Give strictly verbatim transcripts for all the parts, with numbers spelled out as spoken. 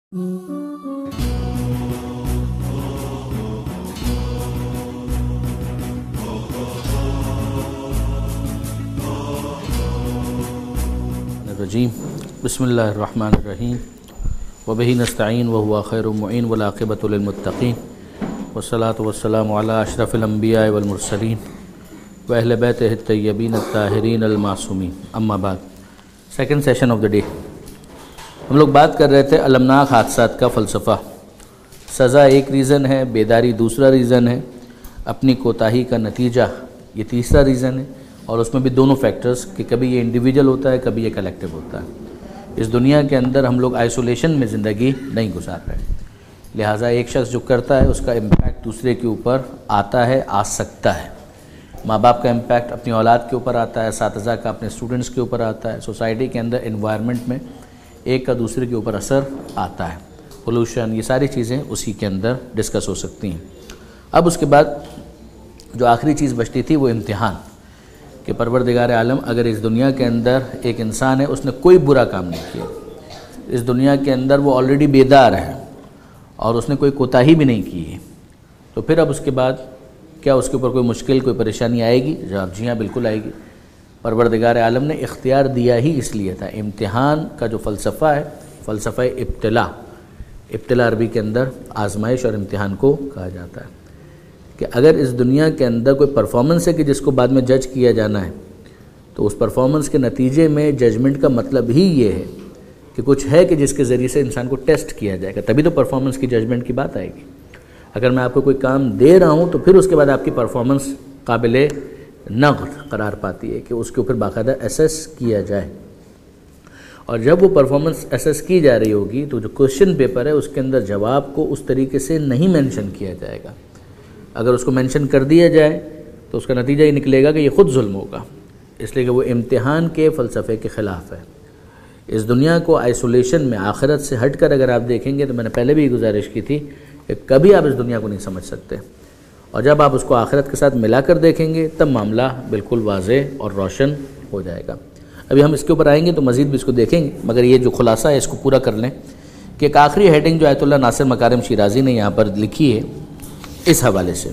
الرجیم بسم اللہ الرحمن الرحیم وبہ نستعین وہو خیر المعین والعاقبۃ للمتقین والصلاۃ والسلام علی اشرف الانبیاء والمرسلین واہل بیتہ الطیبین الطاہرین المعصومین، اما بعد۔ Second session of the day ہم لوگ بات کر رہے تھے المناک حادثات کا فلسفہ۔ سزا ایک ریزن ہے، بیداری دوسرا ریزن ہے، اپنی کوتاہی کا نتیجہ یہ تیسرا ریزن ہے، اور اس میں بھی دونوں فیکٹرز کہ کبھی یہ انڈیویجول ہوتا ہے، کبھی یہ کلیکٹیو ہوتا ہے۔ اس دنیا کے اندر ہم لوگ آئسولیشن میں زندگی نہیں گزار رہے، لہٰذا ایک شخص جو کرتا ہے اس کا امپیکٹ دوسرے کے اوپر آتا ہے، آ سکتا ہے۔ ماں باپ کا امپیکٹ اپنی اولاد کے اوپر آتا ہے، اساتذہ کا اپنے اسٹوڈنٹس کے اوپر آتا ہے، سوسائٹی کے اندر انوائرمنٹ میں ایک کا دوسرے کے اوپر اثر آتا ہے۔ پولوشن، یہ ساری چیزیں اسی کے اندر ڈسکس ہو سکتی ہیں۔ اب اس کے بعد جو آخری چیز بچتی تھی وہ امتحان، کہ پروردگار عالم اگر اس دنیا کے اندر ایک انسان ہے، اس نے کوئی برا کام نہیں کیا، اس دنیا کے اندر وہ آلریڈی بیدار ہے اور اس نے کوئی کوتاہی بھی نہیں کی ہے، تو پھر اب اس کے بعد کیا اس کے اوپر کوئی مشکل، کوئی پریشانی آئے گی؟ جواب جی ہاں، بالکل آئے گی۔ پروردگار عالم نے اختیار دیا ہی اس لیے تھا۔ امتحان کا جو فلسفہ ہے، فلسفہ ابتلا، ابتلا عربی کے اندر آزمائش اور امتحان کو کہا جاتا ہے، کہ اگر اس دنیا کے اندر کوئی پرفارمنس ہے کہ جس کو بعد میں جج کیا جانا ہے، تو اس پرفارمنس کے نتیجے میں ججمنٹ کا مطلب ہی یہ ہے کہ کچھ ہے کہ جس کے ذریعے سے انسان کو ٹیسٹ کیا جائے گا، تبھی تو پرفارمنس کی ججمنٹ کی بات آئے گی۔ اگر میں آپ کو کوئی کام دے رہا ہوں تو پھر اس کے بعد آپ کی پرفارمنس قابل نقد قرار پاتی ہے کہ اس کے اوپر باقاعدہ اسیس کیا جائے، اور جب وہ پرفارمنس اسیس کی جا رہی ہوگی تو جو کوشچن پیپر ہے اس کے اندر جواب کو اس طریقے سے نہیں مینشن کیا جائے گا۔ اگر اس کو مینشن کر دیا جائے تو اس کا نتیجہ یہ نکلے گا کہ یہ خود ظلم ہوگا، اس لیے کہ وہ امتحان کے فلسفے کے خلاف ہے۔ اس دنیا کو آئسولیشن میں آخرت سے ہٹ کر اگر آپ دیکھیں گے تو میں نے پہلے بھی یہ گزارش کی تھی کہ کبھی آپ اس دنیا کو نہیں سمجھ سکتے، اور جب آپ اس کو آخرت کے ساتھ ملا کر دیکھیں گے تب معاملہ بالکل واضح اور روشن ہو جائے گا۔ ابھی ہم اس کے اوپر آئیں گے تو مزید بھی اس کو دیکھیں گے، مگر یہ جو خلاصہ ہے اس کو پورا کر لیں کہ ایک آخری ہیڈنگ جو آیت اللہ ناصر مکارم شیرازی نے یہاں پر لکھی ہے اس حوالے سے،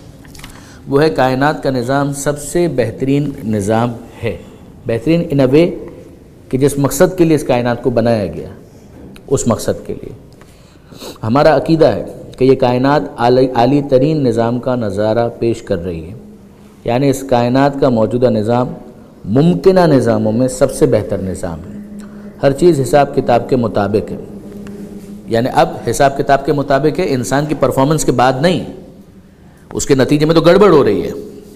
وہ ہے کائنات کا نظام سب سے بہترین نظام ہے۔ بہترین ان اے وے کہ جس مقصد کے لیے اس کائنات کو بنایا گیا، اس مقصد کے لیے ہمارا عقیدہ ہے کہ یہ کائنات عالی ترین نظام کا نظارہ پیش کر رہی ہے، یعنی اس کائنات کا موجودہ نظام ممکنہ نظاموں میں سب سے بہتر نظام ہے۔ ہر چیز حساب کتاب کے مطابق ہے، یعنی اب حساب کتاب کے مطابق ہے، انسان کی پرفارمنس کے بعد نہیں، اس کے نتیجے میں تو گڑبڑ ہو رہی ہے،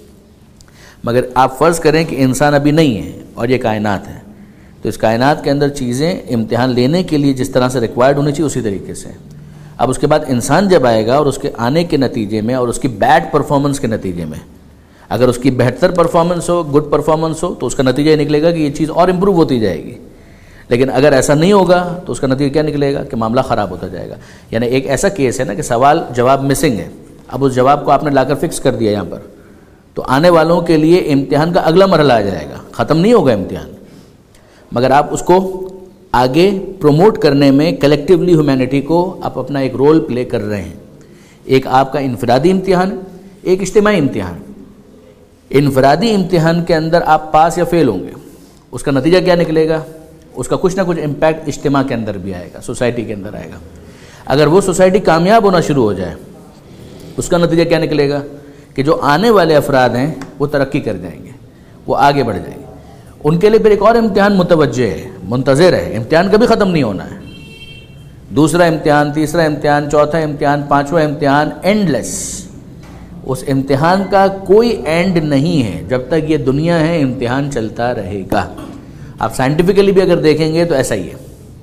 مگر آپ فرض کریں کہ انسان ابھی نہیں ہے اور یہ کائنات ہے، تو اس کائنات کے اندر چیزیں امتحان لینے کے لیے جس طرح سے ریکوائرڈ ہونی چاہیے اسی طریقے سے۔ اب اس کے بعد انسان جب آئے گا اور اس کے آنے کے نتیجے میں اور اس کی بیڈ پرفارمنس کے نتیجے میں، اگر اس کی بہتر پرفارمنس ہو، گڈ پرفارمنس ہو، تو اس کا نتیجہ یہ نکلے گا کہ یہ چیز اور امپروو ہوتی جائے گی، لیکن اگر ایسا نہیں ہوگا تو اس کا نتیجہ کیا نکلے گا کہ معاملہ خراب ہوتا جائے گا۔ یعنی ایک ایسا کیس ہے نا کہ سوال جواب مسنگ ہے، اب اس جواب کو آپ نے لا کر فکس کر دیا یہاں پر، تو آنے والوں کے لیے امتحان کا اگلا مرحلہ آ جائے گا، ختم نہیں ہوگا امتحان، مگر آپ اس کو آگے پروموٹ کرنے میں کلیکٹیولی ہیومینٹی کو آپ اپنا ایک رول پلے کر رہے ہیں۔ ایک آپ کا انفرادی امتحان، ایک اجتماعی امتحان۔ انفرادی امتحان کے اندر آپ پاس یا فیل ہوں گے، اس کا نتیجہ کیا نکلے گا؟ اس کا کچھ نہ کچھ امپیکٹ اجتماع کے اندر بھی آئے گا، سوسائٹی کے اندر آئے گا۔ اگر وہ سوسائٹی کامیاب ہونا شروع ہو جائے، اس کا نتیجہ کیا نکلے گا کہ جو آنے والے افراد ہیں وہ ترقی کر جائیں گے، وہ آگے بڑھ جائیں گے۔ ان کے لیے پھر ایک اور امتحان متوجہ ہے، منتظر ہے، امتحان کبھی ختم نہیں ہونا ہے۔ دوسرا امتحان، تیسرا امتحان، چوتھا امتحان، پانچواں امتحان، اینڈ لیس۔ اس امتحان کا کوئی اینڈ نہیں ہے، جب تک یہ دنیا ہے امتحان چلتا رہے گا۔ آپ سائنٹیفکلی بھی اگر دیکھیں گے تو ایسا ہی ہے۔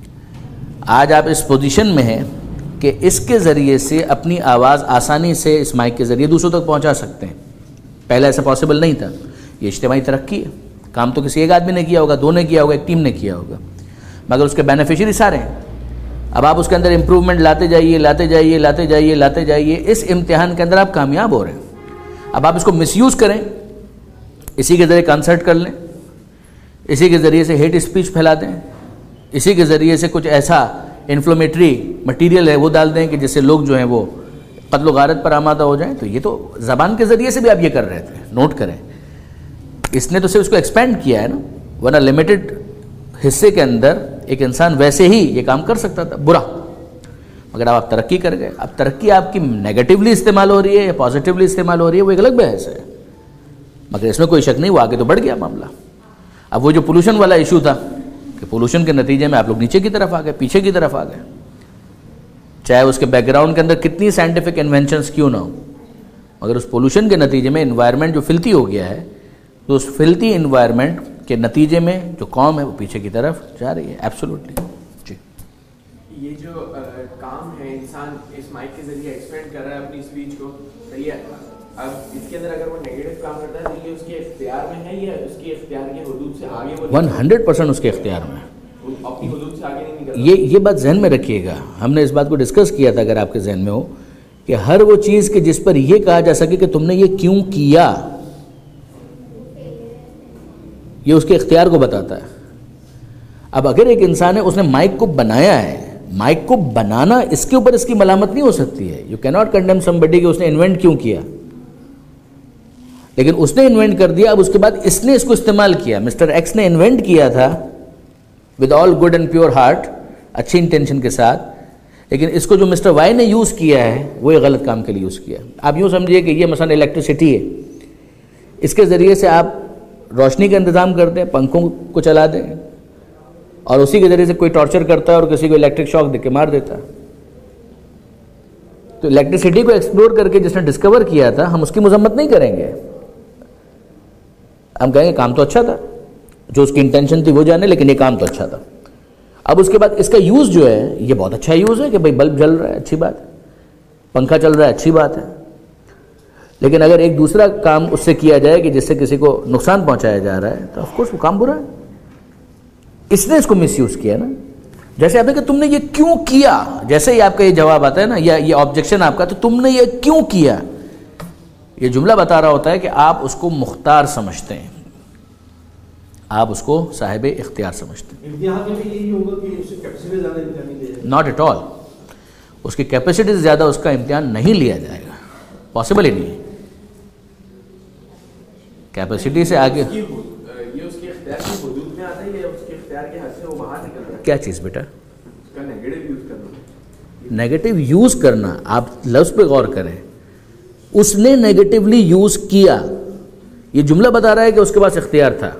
آج آپ اس پوزیشن میں ہیں کہ اس کے ذریعے سے اپنی آواز آسانی سے اس مائک کے ذریعے دوسروں تک پہنچا سکتے ہیں، پہلے ایسا پاسبل نہیں تھا۔ یہ اجتماعی ترقی ہے، کام تو کسی ایک آدمی نے کیا ہوگا، دو نے کیا ہوگا، ایک ٹیم نے کیا ہوگا، مگر اس کے بینیفیشری سارے ہیں۔ اب آپ اس کے اندر امپروومنٹ لاتے جائیے لاتے جائیے لاتے جائیے لاتے جائیے، اس امتحان کے اندر آپ کامیاب ہو رہے ہیں۔ اب آپ اس کو مس یوز کریں، اسی کے ذریعے کنسرٹ کر لیں، اسی کے ذریعے سے ہیٹ اسپیچ پھیلا دیں، اسی کے ذریعے سے کچھ ایسا انفلومیٹری مٹیریل ہے وہ ڈال دیں کہ جس سے لوگ جو ہیں وہ قتل و غارت پر آمادہ ہو جائیں. تو یہ تو زبان کے ذریعے سے بھی آپ یہ کر رہے تھے, نوٹ کریں. اس نے تو صرف اس کو ایکسپینڈ کیا ہے نا, ورنہ لمیٹڈ حصے کے اندر ایک انسان ویسے ہی یہ کام کر سکتا تھا برا. مگر اب آپ ترقی کر گئے. اب ترقی آپ کی نیگیٹیولی استعمال ہو رہی ہے یا پازیٹیولی استعمال ہو رہی ہے وہ ایک الگ بحث ہے, مگر اس میں کوئی شک نہیں وہ آگے تو بڑھ گیا معاملہ. اب وہ جو پولوشن والا ایشو تھا کہ پولوشن کے نتیجے میں آپ لوگ نیچے کی طرف آ گئے, پیچھے کی طرف آ گئے, چاہے اس کے بیک گراؤنڈ کے اندر کتنی سائنٹیفک انوینشنز کیوں نہ ہو, مگر اس پولوشن کے نتیجے میں انوائرمنٹ جو فلتی ہو گیا ہے, تو اس فلتی انوائرمنٹ کے نتیجے میں جو قوم ہے وہ پیچھے کی طرف جا رہی ہے. ایبسولوٹلی. جی یہ جو کام ہے انسان اس مائک کے ذریعے ایکسپینڈ کر رہا ہے اپنی اسپیچ کو, صحیح ہے. اب اس کے اندر اگر وہ نیگیٹو کام کرتا ہے تو یہ اس کے اختیار میں ہے یا اس کے اختیار کے حدود سے آگے وہ ون ہنڈریڈ پرسینٹ اس کے اختیار میں, اپنی حدود سے آگے نہیں نکلتا. یہ یہ بات ذہن میں رکھیے گا. ہم نے اس بات کو ڈسکس کیا تھا, اگر آپ کے ذہن میں ہو, کہ ہر وہ چیز کہ جس پر یہ کہا جا سکے کہ تم نے یہ کیوں کیا, یہ اس کے اختیار کو بتاتا ہے. اب اگر ایک انسان ہے اس نے مائک کو بنایا ہے, مائک کو بنانا اس کے اوپر اس کی ملامت نہیں ہو سکتی ہے. یو کی ناٹ کنڈیم سمبڈی کہ اس نے انوینٹ کیوں کیا, لیکن اس نے انوینٹ کر دیا. اب اس کے بعد اس نے اس کو استعمال کیا. مسٹر ایکس نے انوینٹ کیا تھا with all good and pure heart, اچھی انٹینشن کے ساتھ, لیکن اس کو جو مسٹر وائی نے یوز کیا ہے وہ ایک غلط کام کے لیے یوز کیا. آپ یوں سمجھیے کہ یہ مثلا الیکٹریسٹی ہے, اس کے ذریعے سے آپ روشنی کا انتظام کرتے ہیں, پنکھوں کو چلا دیں, اور اسی کے ذریعے سے کوئی ٹارچر کرتا ہے اور کسی کو الیکٹرک شاک دے کے مار دیتا ہے. تو الیکٹریسٹی کو ایکسپلور کر کے جس نے ڈسکور کیا تھا, ہم اس کی مذمت نہیں کریں گے. ہم کہیں گے کام تو اچھا تھا, جو اس کی انٹینشن تھی وہ جانے, لیکن یہ کام تو اچھا تھا. اب اس کے بعد اس کا یوز جو ہے یہ بہت اچھا یوز ہے کہ بھائی بلب جل رہا ہے, اچھی بات ہے, پنکھا چل رہا ہے, اچھی بات ہے. لیکن اگر ایک دوسرا کام اس سے کیا جائے کہ جس سے کسی کو نقصان پہنچایا جا رہا ہے, تو آف کورس وہ کام برا ہے. اس نے اس کو مس یوز کیا نا. جیسے آپ نے کہ تم نے یہ کیوں کیا, جیسے ہی آپ کا یہ جواب آتا ہے نا, یا یہ آبجیکشن آپ کا, تو تم نے یہ کیوں کیا, یہ جملہ بتا رہا ہوتا ہے کہ آپ اس کو مختار سمجھتے ہیں, آپ اس کو صاحب اختیار سمجھتے ہیں. Not at all. اس کی کیپیسٹی سے زیادہ اس کا امتحان نہیں لیا جائے گا, پاسبل ہی نہیں ہے. کیپیسٹی سے آگے کیا چیز بیٹا, نیگیٹو یوز کرنا. آپ لفظ پہ غور کریں, اس نے نیگیٹولی یوز کیا, یہ جملہ بتا رہا ہے کہ اس کے پاس اختیار تھا.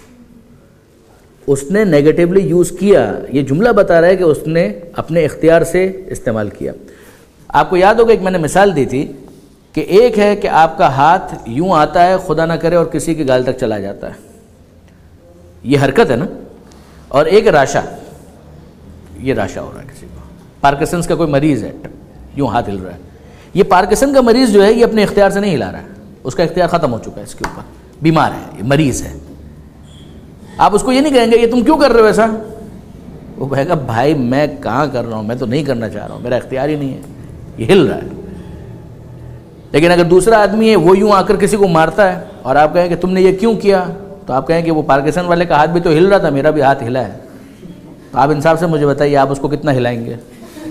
اس نے نیگیٹولی یوز کیا, یہ جملہ بتا رہا ہے کہ اس نے اپنے اختیار سے استعمال کیا. آپ کو یاد ہوگا ایک میں نے مثال دی تھی کہ ایک ہے کہ آپ کا ہاتھ یوں آتا ہے, خدا نہ کرے, اور کسی کے گال تک چلا جاتا ہے, یہ حرکت ہے نا. اور ایک راشا, یہ راشا ہو رہا ہے کسی کو, پارکسنس کا کوئی مریض ہے, یوں ہاتھ ہل رہا ہے. یہ پارکسن کا مریض جو ہے یہ اپنے اختیار سے نہیں ہلا رہا ہے, اس کا اختیار ختم ہو چکا ہے اس کے اوپر, بیمار ہے, یہ مریض ہے. آپ اس کو یہ نہیں کہیں گے یہ تم کیوں کر رہے ہو ایسا, وہ کہے گا بھائی میں کہاں کر رہا ہوں, میں تو نہیں کرنا چاہ رہا ہوں, میرا اختیار ہی نہیں ہے, یہ ہل رہا ہے. لیکن اگر دوسرا آدمی ہے وہ یوں آ کر کسی کو مارتا ہے اور آپ کہیں کہ تم نے یہ کیوں کیا, تو آپ کہیں کہ وہ پارکسن والے کا ہاتھ بھی تو ہل رہا تھا, میرا بھی ہاتھ ہلا ہے. تو آپ انصاف سے مجھے بتائیے آپ اس کو کتنا ہلائیں گے؟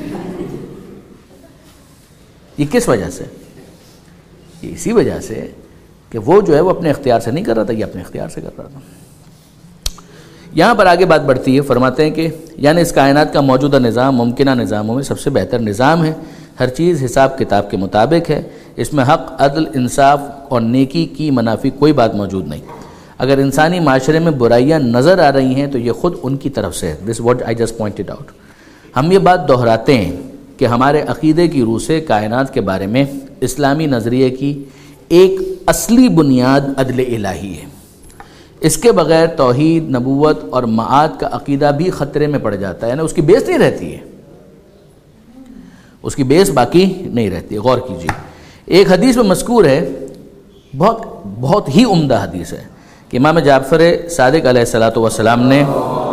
یہ کس وجہ سے؟ یہ اسی وجہ سے کہ وہ جو ہے وہ اپنے اختیار سے نہیں کر رہا تھا, یہ اپنے اختیار سے کر رہا تھا. یہاں پر آگے بات بڑھتی ہے, فرماتے ہیں کہ یعنی اس کائنات کا موجودہ نظام ممکنہ نظاموں میں سب سے بہتر نظام ہے. ہر چیز حساب کتاب کے مطابق ہے, اس میں حق, عدل, انصاف اور نیکی کی منافی کوئی بات موجود نہیں. اگر انسانی معاشرے میں برائیاں نظر آ رہی ہیں تو یہ خود ان کی طرف سے ہے. This what I just pointed out. ہم یہ بات دہراتے ہیں کہ ہمارے عقیدے کی روح سے کائنات کے بارے میں اسلامی نظریے کی ایک اصلی بنیاد عدل الہی ہے. اس کے بغیر توحید, نبوت اور معاد کا عقیدہ بھی خطرے میں پڑ جاتا ہے, یعنی اس کی بیس نہیں رہتی ہے, اس کی بیس باقی نہیں رہتی. غور کیجیے, ایک حدیث میں مذکور ہے, بہت بہت ہی عمدہ حدیث ہے, کہ امام جعفر صادق علیہ الصلوۃ والسلام نے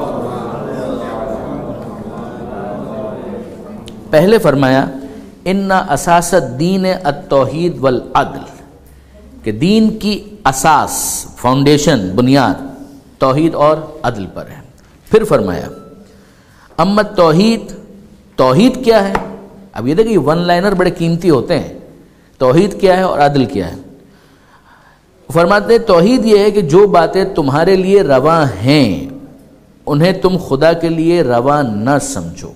پہلے فرمایا ان اساس الدین التوحید والعدل, کہ دین کی اساس, فاؤنڈیشن, بنیاد توحید اور عدل پر ہے. پھر فرمایا اما التوحید توحید کیا ہے؟ اب یہ دیکھیں ون لائنر بڑے قیمتی ہوتے ہیں. توحید کیا ہے اور عدل کیا ہے؟ فرماتے ہیں توحید یہ ہے کہ جو باتیں تمہارے لیے رواں ہیں انہیں تم خدا کے لیے رواں نہ سمجھو.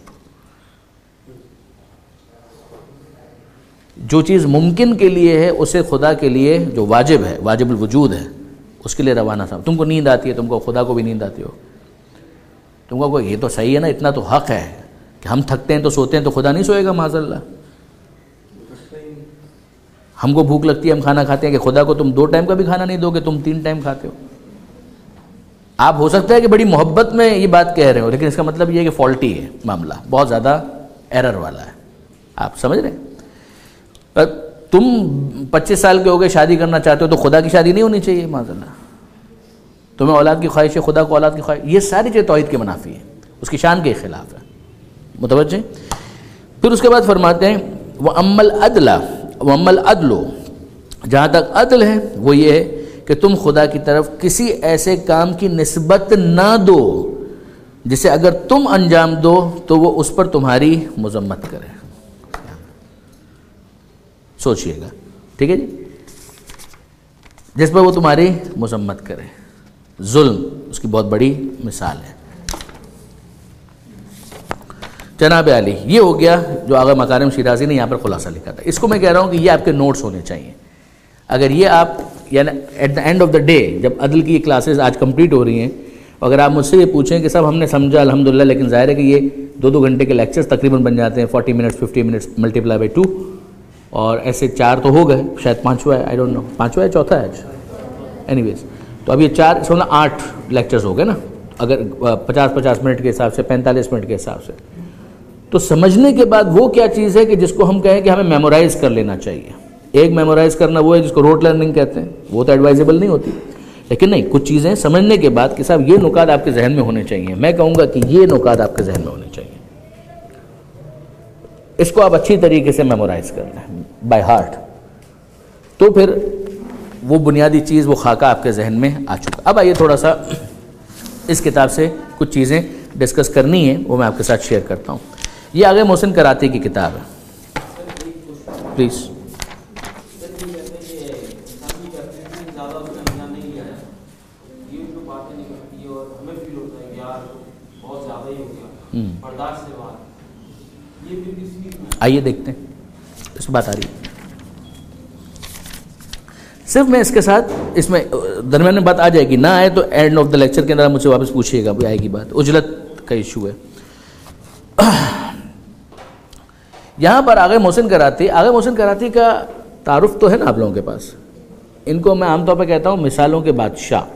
جو چیز ممکن کے لیے ہے اسے خدا کے لیے جو واجب ہے، واجب الوجود ہے، اس کے لیے رواں نہ سمجھو. تم کو نیند آتی ہے، تم کو خدا کو بھی نیند آتی ہو، تم کو یہ تو صحیح ہے نا، اتنا تو حق ہے کہ ہم تھکتے ہیں تو سوتے ہیں، تو خدا نہیں سوئے گا معاذ اللہ. ہم کو بھوک لگتی ہے، ہم کھانا کھاتے ہیں، کہ خدا کو تم دو ٹائم کا بھی کھانا نہیں دو گے، تم تین ٹائم کھاتے ہو. آپ ہو سکتا ہے کہ بڑی محبت میں یہ بات کہہ رہے ہو، لیکن اس کا مطلب یہ ہے کہ فالٹی ہے معاملہ، بہت زیادہ ایرر والا ہے. آپ سمجھ رہے ہیں؟ تم پچیس سال کے ہو گئے شادی کرنا چاہتے ہو تو خدا کی شادی نہیں ہونی چاہیے معاذ اللہ. تمہیں اولاد کی خواہش ہے، خدا کو اولاد کی خواہش، یہ ساری چیزیں توحید کے منافی ہیں، اس کی شان کے خلاف ہے. متوجہ؟ پھر اس کے بعد فرماتے ہیں وَأَمَّا الْعَدْلَ وَأَمَّا الْعَدْلُ، جہاں تک عدل ہے وہ یہ ہے کہ تم خدا کی طرف کسی ایسے کام کی نسبت نہ دو جسے اگر تم انجام دو تو وہ اس پر تمہاری مذمت کرے. سوچئے گا، ٹھیک ہے جی، جس پر وہ تمہاری مذمت کرے. ظلم اس کی بہت بڑی مثال ہے. جناب علی، یہ ہو گیا جو آغا مکارم شیرازی نے یہاں پر خلاصہ لکھا تھا. اس کو میں کہہ رہا ہوں کہ یہ آپ کے نوٹس ہونے چاہیے. اگر یہ آپ یعنی at the end of the day جب عدل کی کلاسز آج کمپلیٹ ہو رہی ہیں، اگر آپ مجھ سے یہ پوچھیں کہ صاحب ہم نے سمجھا الحمدللہ، لیکن ظاہر ہے کہ یہ دو دو گھنٹے کے لیکچرز تقریباً بن جاتے ہیں، forty minutes fifty minutes multiply by two, اور ایسے چار تو ہو گئے، شاید پانچواں ہے، آئی ڈونٹ نو پانچواں ہے چوتھا ہے آج، اینی ویز. تو اب یہ چار سونا آٹھ لیکچرز ہو گئے نا، اگر پچاس پچاس منٹ کے حساب سے، پینتالیس منٹ کے حساب سے. تو سمجھنے کے بعد وہ کیا چیز ہے کہ جس کو ہم کہیں کہ ہمیں میمورائز کر لینا چاہیے. ایک میمورائز کرنا وہ ہے جس کو روٹ لرننگ کہتے ہیں، وہ تو ایڈوائزیبل نہیں ہوتی. لیکن نہیں، کچھ چیزیں سمجھنے کے بعد کہ صاحب یہ نکات آپ کے ذہن میں ہونے چاہیے. میں کہوں گا کہ یہ نکات آپ کے ذہن میں ہونے چاہیے. اس کو آپ اچھی طریقے سے میمورائز کر لیں بائی ہارٹ، تو پھر وہ بنیادی چیز، وہ خاکہ آپ کے ذہن میں آ چکا. اب آئیے تھوڑا سا اس کتاب سے کچھ چیزیں ڈسکس کرنی ہیں، وہ میں آپ کے ساتھ شیئر کرتا ہوں. یہ آگے محسن کراتی کی کتاب ہے، پلیز. آئیے دیکھتے ہیں اس بات آ رہی ہے. صرف میں اس کے ساتھ اس میں درمیان میں بات آ جائے گی، نہ آئے تو اینڈ آف دا لیکچر کے اندر مجھ سے واپس پوچھیے گا، آئے گی بات. اجلت کا ایشو ہے یہاں پر. آغا محسن کراتی، آغا محسن کراتی کا تعارف تو ہے نا آپ لوگوں کے پاس. ان کو میں عام طور پہ کہتا ہوں مثالوں کے بادشاہ.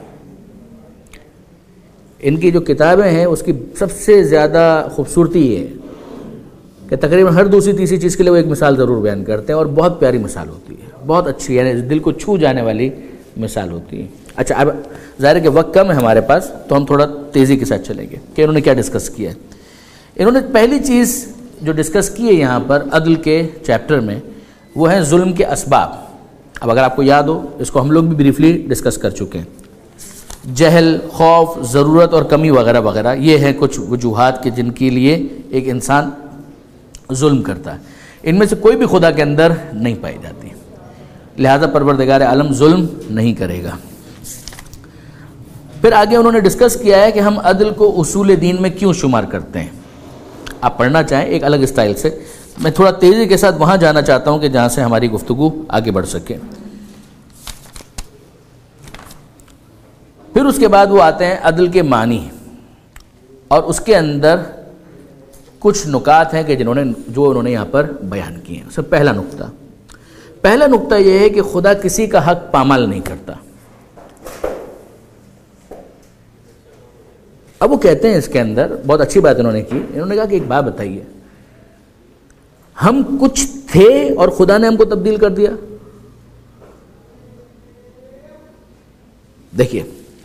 ان کی جو کتابیں ہیں اس کی سب سے زیادہ خوبصورتی یہ ہے کہ تقریباً ہر دوسری تیسری چیز کے لیے وہ ایک مثال ضرور بیان کرتے ہیں، اور بہت پیاری مثال ہوتی ہے، بہت اچھی، یعنی دل کو چھو جانے والی مثال ہوتی ہے. اچھا، اب ظاہر ہے کہ وقت کم ہے ہمارے پاس، تو ہم تھوڑا تیزی کے ساتھ چلیں گے کہ انہوں نے کیا ڈسکس کیا ہے. انہوں نے پہلی چیز جو ڈسکس کی ہے یہاں پر عدل کے چیپٹر میں، وہ ہیں ظلم کے اسباب. اب اگر آپ کو یاد ہو، اس کو ہم لوگ بھی بریفلی ڈسکس کر چکے ہیں. جہل، خوف، ضرورت اور کمی وغیرہ وغیرہ، یہ ہیں کچھ وجوہات کہ جن کے لیے ایک انسان ظلم کرتا ہے. ان میں سے کوئی بھی خدا کے اندر نہیں پائی جاتی، لہذا پروردگار عالم ظلم نہیں کرے گا. پھر آگے انہوں نے ڈسکس کیا ہے کہ ہم عدل کو اصول دین میں کیوں شمار کرتے ہیں. آپ پڑھنا چاہیں ایک الگ اسٹائل سے، میں تھوڑا تیزی کے ساتھ وہاں جانا چاہتا ہوں کہ جہاں سے ہماری گفتگو آگے بڑھ سکے. پھر اس کے بعد وہ آتے ہیں عدل کے معنی، اور اس کے اندر کچھ نکات ہیں کہ جنہوں نے جو انہوں نے یہاں پر بیان کیے ہیں. سب پہلا نقطہ پہلا نقطہ یہ ہے کہ خدا کسی کا حق پامال نہیں کرتا. اب وہ کہتے ہیں اس کے اندر بہت اچھی بات انہوں نے کی. انہوں نے کہا کہ ایک بات بتائیے، ہم کچھ تھے اور خدا نے ہم کو تبدیل کر دیا. دیکھیے،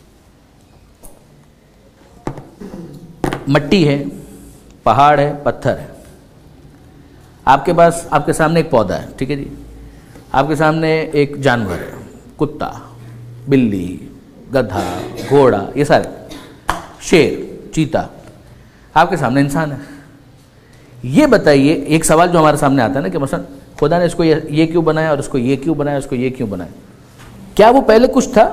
مٹی ہے، پہاڑ ہے، پتھر ہے. آپ کے پاس آپ کے سامنے ایک پودا ہے، ٹھیک ہے جی. آپ کے سامنے ایک جانور ہے، کتا، بلی، گدھا، گھوڑا، یہ سارے، شیر، چیتا. آپ کے سامنے انسان ہے. یہ بتائیے ایک سوال جو ہمارے سامنے آتا ہے نا کہ مثلا خدا نے اس کو یہ کیوں بنایا اور اس کو یہ کیوں بنایا، اس کو یہ کیوں بنایا؟ کیا وہ پہلے کچھ تھا؟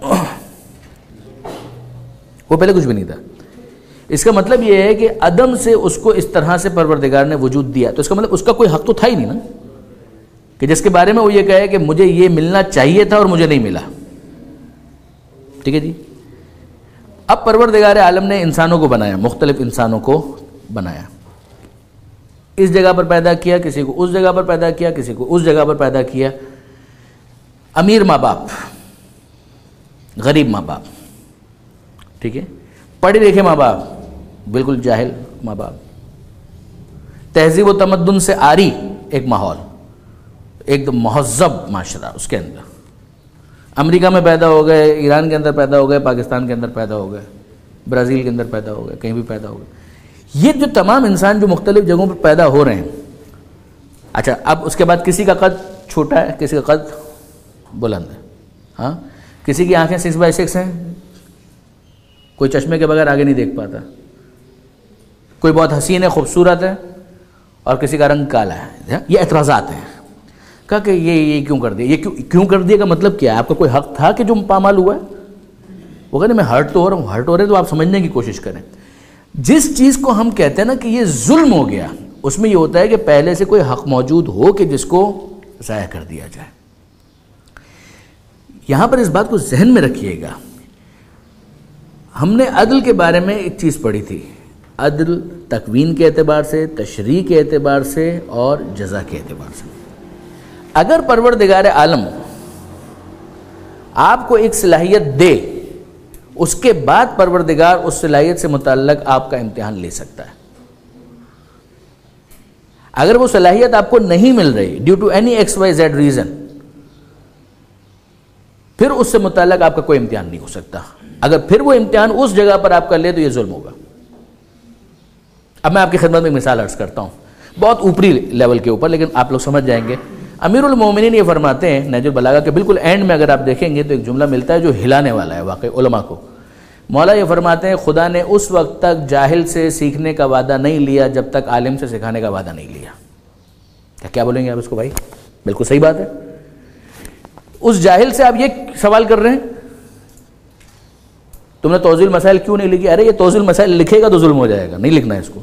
وہ پہلے کچھ بھی نہیں تھا. اس کا مطلب یہ ہے کہ عدم سے اس کو اس طرح سے پروردگار نے وجود دیا، تو اس کا مطلب اس کا کوئی حق تو تھا ہی نہیں نا، کہ جس کے بارے میں وہ یہ کہے کہ مجھے یہ ملنا چاہیے تھا اور مجھے نہیں ملا. ٹھیک ہے جی. اب پروردگار عالم نے انسانوں کو بنایا، مختلف انسانوں کو بنایا، اس جگہ پر پیدا کیا، کسی کو اس جگہ پر پیدا کیا، کسی کو اس جگہ پر پیدا کیا. امیر ماں باپ، غریب ماں باپ، ٹھیک ہے، پڑھے لکھے ماں باپ، بالکل جاہل ماں باپ، تہذیب و تمدن سے عاری ایک ماحول، ایک دم مہذب معاشرہ اس کے اندر. امریکہ میں پیدا ہو گئے، ایران کے اندر پیدا ہو گئے، پاکستان کے اندر پیدا ہو گئے، برازیل کے اندر پیدا ہو گئے، کہیں بھی پیدا ہو گئے. یہ جو تمام انسان جو مختلف جگہوں پر پیدا ہو رہے ہیں، اچھا اب اس کے بعد کسی کا قد چھوٹا ہے، کسی کا قد بلند ہے، ہاں، کسی کی آنکھیں سکس بائی سکس ہیں، کوئی چشمے کے بغیر آگے نہیں دیکھ پاتا، کوئی بہت حسین ہے، خوبصورت ہے، اور کسی کا رنگ کالا ہے. یہ اعتراضات ہیں. کہا کہ یہ یہ کیوں کر دیا، یہ کیوں کیوں کر دیا کا مطلب کیا ہے؟ آپ کا کوئی حق تھا کہ جو پامال ہوا ہے؟ وہ کہتے ہیں میں ہرٹ تو ہو رہا ہوں، ہرٹ ہو رہے تو آپ سمجھنے کی کوشش کریں. جس چیز کو ہم کہتے ہیں نا کہ یہ ظلم ہو گیا، اس میں یہ ہوتا ہے کہ پہلے سے کوئی حق موجود ہو کہ جس کو ضائع کر دیا جائے. یہاں پر اس بات کو ذہن میں رکھیے گا. ہم نے عدل کے بارے میں ایک چیز پڑھی تھی، عدل تکوین کے اعتبار سے، تشریع کے اعتبار سے اور جزا کے اعتبار سے. اگر پروردگار عالم آپ کو ایک صلاحیت دے، اس کے بعد پروردگار اس صلاحیت سے متعلق آپ کا امتحان لے سکتا ہے. اگر وہ صلاحیت آپ کو نہیں مل رہی due to any X Y Z reason, پھر اس سے متعلق آپ کا کوئی امتحان نہیں ہو سکتا. اگر پھر وہ امتحان اس جگہ پر آپ کر لے تو یہ ظلم ہوگا. اب میں آپ کی خدمت میں مثال عرض کرتا ہوں، بہت اوپری لیول کے اوپر، لیکن آپ لوگ سمجھ جائیں گے. امیر المومنین یہ فرماتے ہیں نہج البلاغہ کے بالکل اینڈ میں، اگر آپ دیکھیں گے تو ایک جملہ ملتا ہے جو ہلانے والا ہے واقعی علماء کو. مولا یہ فرماتے ہیں خدا نے اس وقت تک جاہل سے سیکھنے کا وعدہ نہیں لیا جب تک عالم سے سکھانے کا وعدہ نہیں لیا. کیا کیا بولیں گے آپ اس کو بھائی؟ بالکل صحیح بات ہے. اس جاہل سے آپ یہ سوال کر رہے ہیں تم نے توضیح المسائل کیوں نہیں لکھی؟ ارے یہ توضیح المسائل لکھے گا تو ظلم ہو جائے گا، نہیں لکھنا ہے اس کو.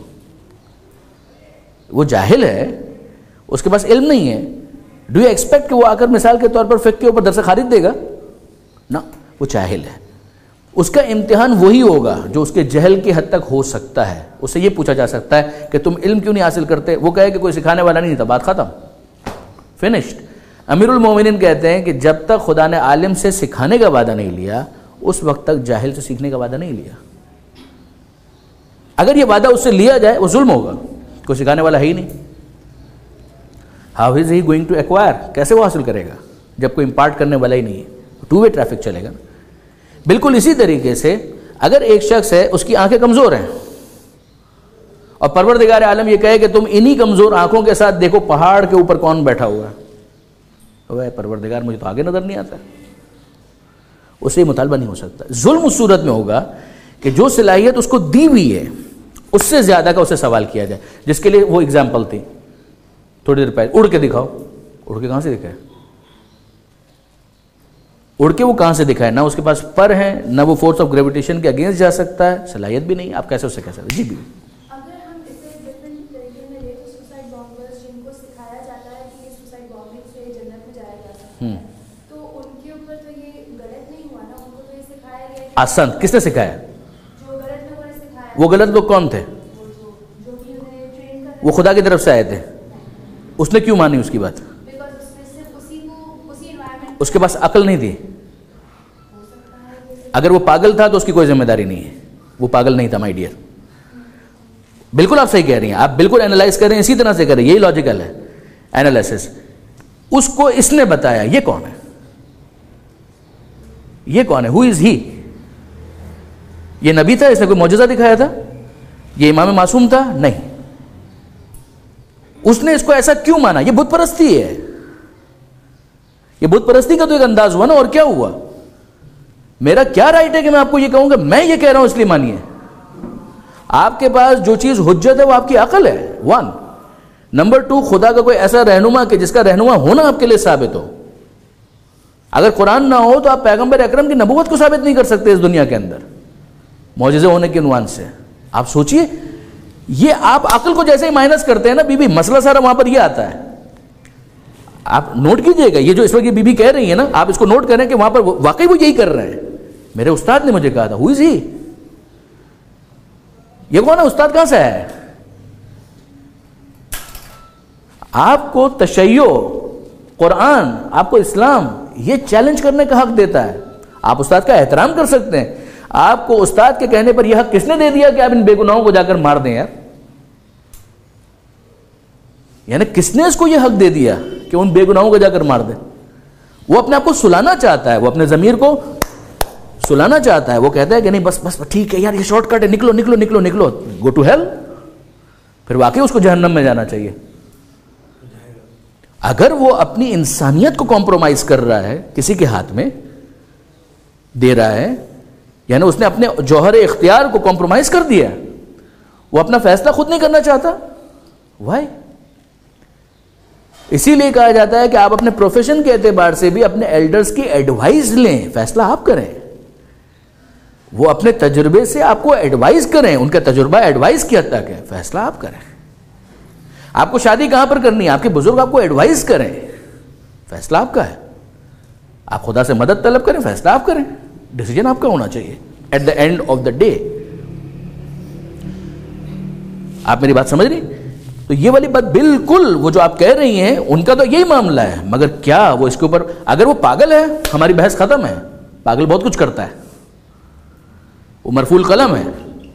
وہ جاہل ہے، اس کے پاس علم نہیں ہے. ڈو یو ایکسپیکٹ کہ وہ آ کر مثال کے طور پر فقہ کے اوپر درس خارج دے گا؟ نہ، وہ جاہل ہے. اس کا امتحان وہی ہوگا جو اس کے جہل کی حد تک ہو سکتا ہے. اس سے یہ پوچھا جا سکتا ہے کہ تم علم کیوں نہیں حاصل کرتے؟ وہ کہے کہ کوئی سکھانے والا نہیں تھا، بات ختم، فنشڈ. امیر المومنین کہتے ہیں کہ جب تک خدا نے عالم سے سکھانے کا وعدہ نہیں لیا، اس وقت تک جاہل سے سیکھنے کا وعدہ نہیں لیا. اگر یہ وعدہ اس سے لیا جائے وہ ظلم ہوگا، کوئی سکھانے والا ہے ہی نہیں. How is he going to acquire? کیسے وہ حاصل کرے گا جب کوئی امپارٹ کرنے والا ہی نہیں ہے؟ ٹو وے ٹریفک چلے گا. بالکل اسی طریقے سے اگر ایک شخص ہے، اس کی آنکھیں کمزور ہیں، اور پروردگار عالم یہ کہے کہ تم انہی کمزور آنکھوں کے ساتھ دیکھو پہاڑ کے اوپر کون بیٹھا ہوا ہے، وہ پروردگار مجھے تو آگے نظر نہیں آتا، اسے مطالبہ نہیں ہو سکتا. ظلم اس صورت میں ہوگا کہ جو صلاحیت اس کو دی ہوئی ہے اس سے زیادہ کا اسے سوال کیا جائے. جس کے لیے وہ اگزامپل تھی تھوڑی دیر پہلے، اڑ کے دکھاؤ. اڑ کے کہاں سے دکھائے؟ اڑ کے وہ کہاں سے دکھائے؟ نہ اس کے پاس پر ہیں، نہ وہ فورس آف گریویٹیشن کے اگینسٹ جا سکتا ہے، صلاحیت بھی نہیں. آپ کیسے اسے کہہ سکتے؟ جی بھی اگر ہم اسے ڈفرینٹ طریقے میں لیں تو سوسائڈ بامبرز جن کو سکھایا جاتا ہے کہ سوسائڈ بامبنگ سے جنت میں جایا جا سکتا ہے، تو ان کے اوپر تو یہ غلط نہیں ہوا نا؟ ان کو تو یہ سکھایا گیا کہ آسان. کس نے سکھایا؟ جو غلط لوگوں نے سکھایا. وہ غلط لوگ کون تھے؟ جو کہ انہیں ٹرین کر وہ خدا کی طرف سے آئے تھے. اس نے کیوں مانی اس کی بات؟ بیکاز اس نے صرف اسی کو اسی انوائرمنٹ. اس کے پاس عقل نہیں تھی. اگر وہ پاگل تھا تو اس کی کوئی ذمہ داری نہیں ہے. وہ پاگل نہیں تھا مائی ڈیئر. بالکل آپ صحیح کہہ رہی ہیں، آپ بالکل اینالائز کر رہے ہیں، اسی طرح سے کر رہے ہیں، یہی لاجیکل ہے اینالیسس. اس کو اس نے بتایا. یہ کون ہے؟ یہ کون ہے؟ ہو از ہی؟ یہ نبی تھا؟ اس نے کوئی معجزہ دکھایا تھا؟ یہ امام معصوم تھا؟ نہیں. اس نے اس کو ایسا کیوں مانا؟ یہ بت پرستی ہے. یہ بت پرستی کا تو ایک انداز ہوا نا. اور کیا ہوا؟ میرا کیا رائٹ ہے کہ میں آپ کو یہ کہوں گا میں یہ کہہ رہا ہوں اس لیے مانیے؟ آپ کے پاس جو چیز حجت ہے وہ آپ کی عقل ہے. ون نمبر ٹو، خدا کا کوئی ایسا رہنما کہ جس کا رہنما ہونا آپ کے لیے ثابت ہو. اگر قرآن نہ ہو تو آپ پیغمبر اکرم کی نبوت کو ثابت نہیں کر سکتے اس دنیا کے اندر معجزے ہونے کے عنوان سے. آپ سوچئے، یہ آپ عقل کو جیسے ہی مائنس کرتے ہیں نا بی بی، مسئلہ سارا وہاں پر یہ آتا ہے. آپ نوٹ کیجئے گا، یہ جو اس وقت یہ بی بی کہہ رہی ہے نا، آپ اس کو نوٹ کریں کہ وہاں پر واقعی وہ یہی کر رہے ہیں. میرے استاد نے مجھے کہا تھا. ہو از ہی؟ یہ کون ہے استاد؟ کہاں سے ہے؟ آپ کو تشیع، قرآن، آپ کو اسلام یہ چیلنج کرنے کا حق دیتا ہے. آپ استاد کا احترام کر سکتے ہیں. آپ کو استاد کے کہنے پر یہ حق کس نے دے دیا کہ آپ ان بے گناہوں کو جا کر مار دیں؟ یار یعنی کس نے اس کو یہ حق دے دیا کہ ان بے گناہوں کو جا کر مار دیں؟ وہ اپنے آپ کو سلانا چاہتا ہے، وہ اپنے ضمیر کو سلانا چاہتا ہے. وہ کہتا ہے کہ نہیں بس بس ٹھیک ہے یار، یہ شارٹ کٹ ہے، نکلو نکلو نکلو نکلو، گو ٹو ہیل. پھر واقعی اس کو جہنم میں جانا چاہیے. اگر وہ اپنی انسانیت کو کمپرومائز کر رہا ہے، کسی کے ہاتھ میں دے رہا ہے، یعنی اس نے اپنے جوہر اختیار کو کمپرومائز کر دیا، وہ اپنا فیصلہ خود نہیں کرنا چاہتا. وائی؟ اسی لیے کہا جاتا ہے کہ آپ اپنے پروفیشن کے اعتبار سے بھی اپنے ایلڈرز کی ایڈوائز لیں، فیصلہ آپ کریں. وہ اپنے تجربے سے آپ کو ایڈوائز کریں، ان کا تجربہ ایڈوائز کی حد تک ہے، فیصلہ آپ کریں. آپ کو شادی کہاں پر کرنی ہے، آپ کے بزرگ آپ کو ایڈوائز کریں، فیصلہ آپ کا ہے. آپ خدا سے مدد طلب کریں، فیصلہ آپ کریں، ڈیسیجن آپ کا ہونا چاہیے at the end of the day. آپ میری بات سمجھ رہی؟ تو یہ والی بات بالکل وہ جو آپ کہہ رہی ہیں ان کا تو یہی معاملہ ہے. مگر کیا وہ اس کے اوپر، اگر وہ پاگل ہے ہماری بحث ختم ہے. پاگل بہت کچھ کرتا ہے، وہ مرفوع قلم ہے،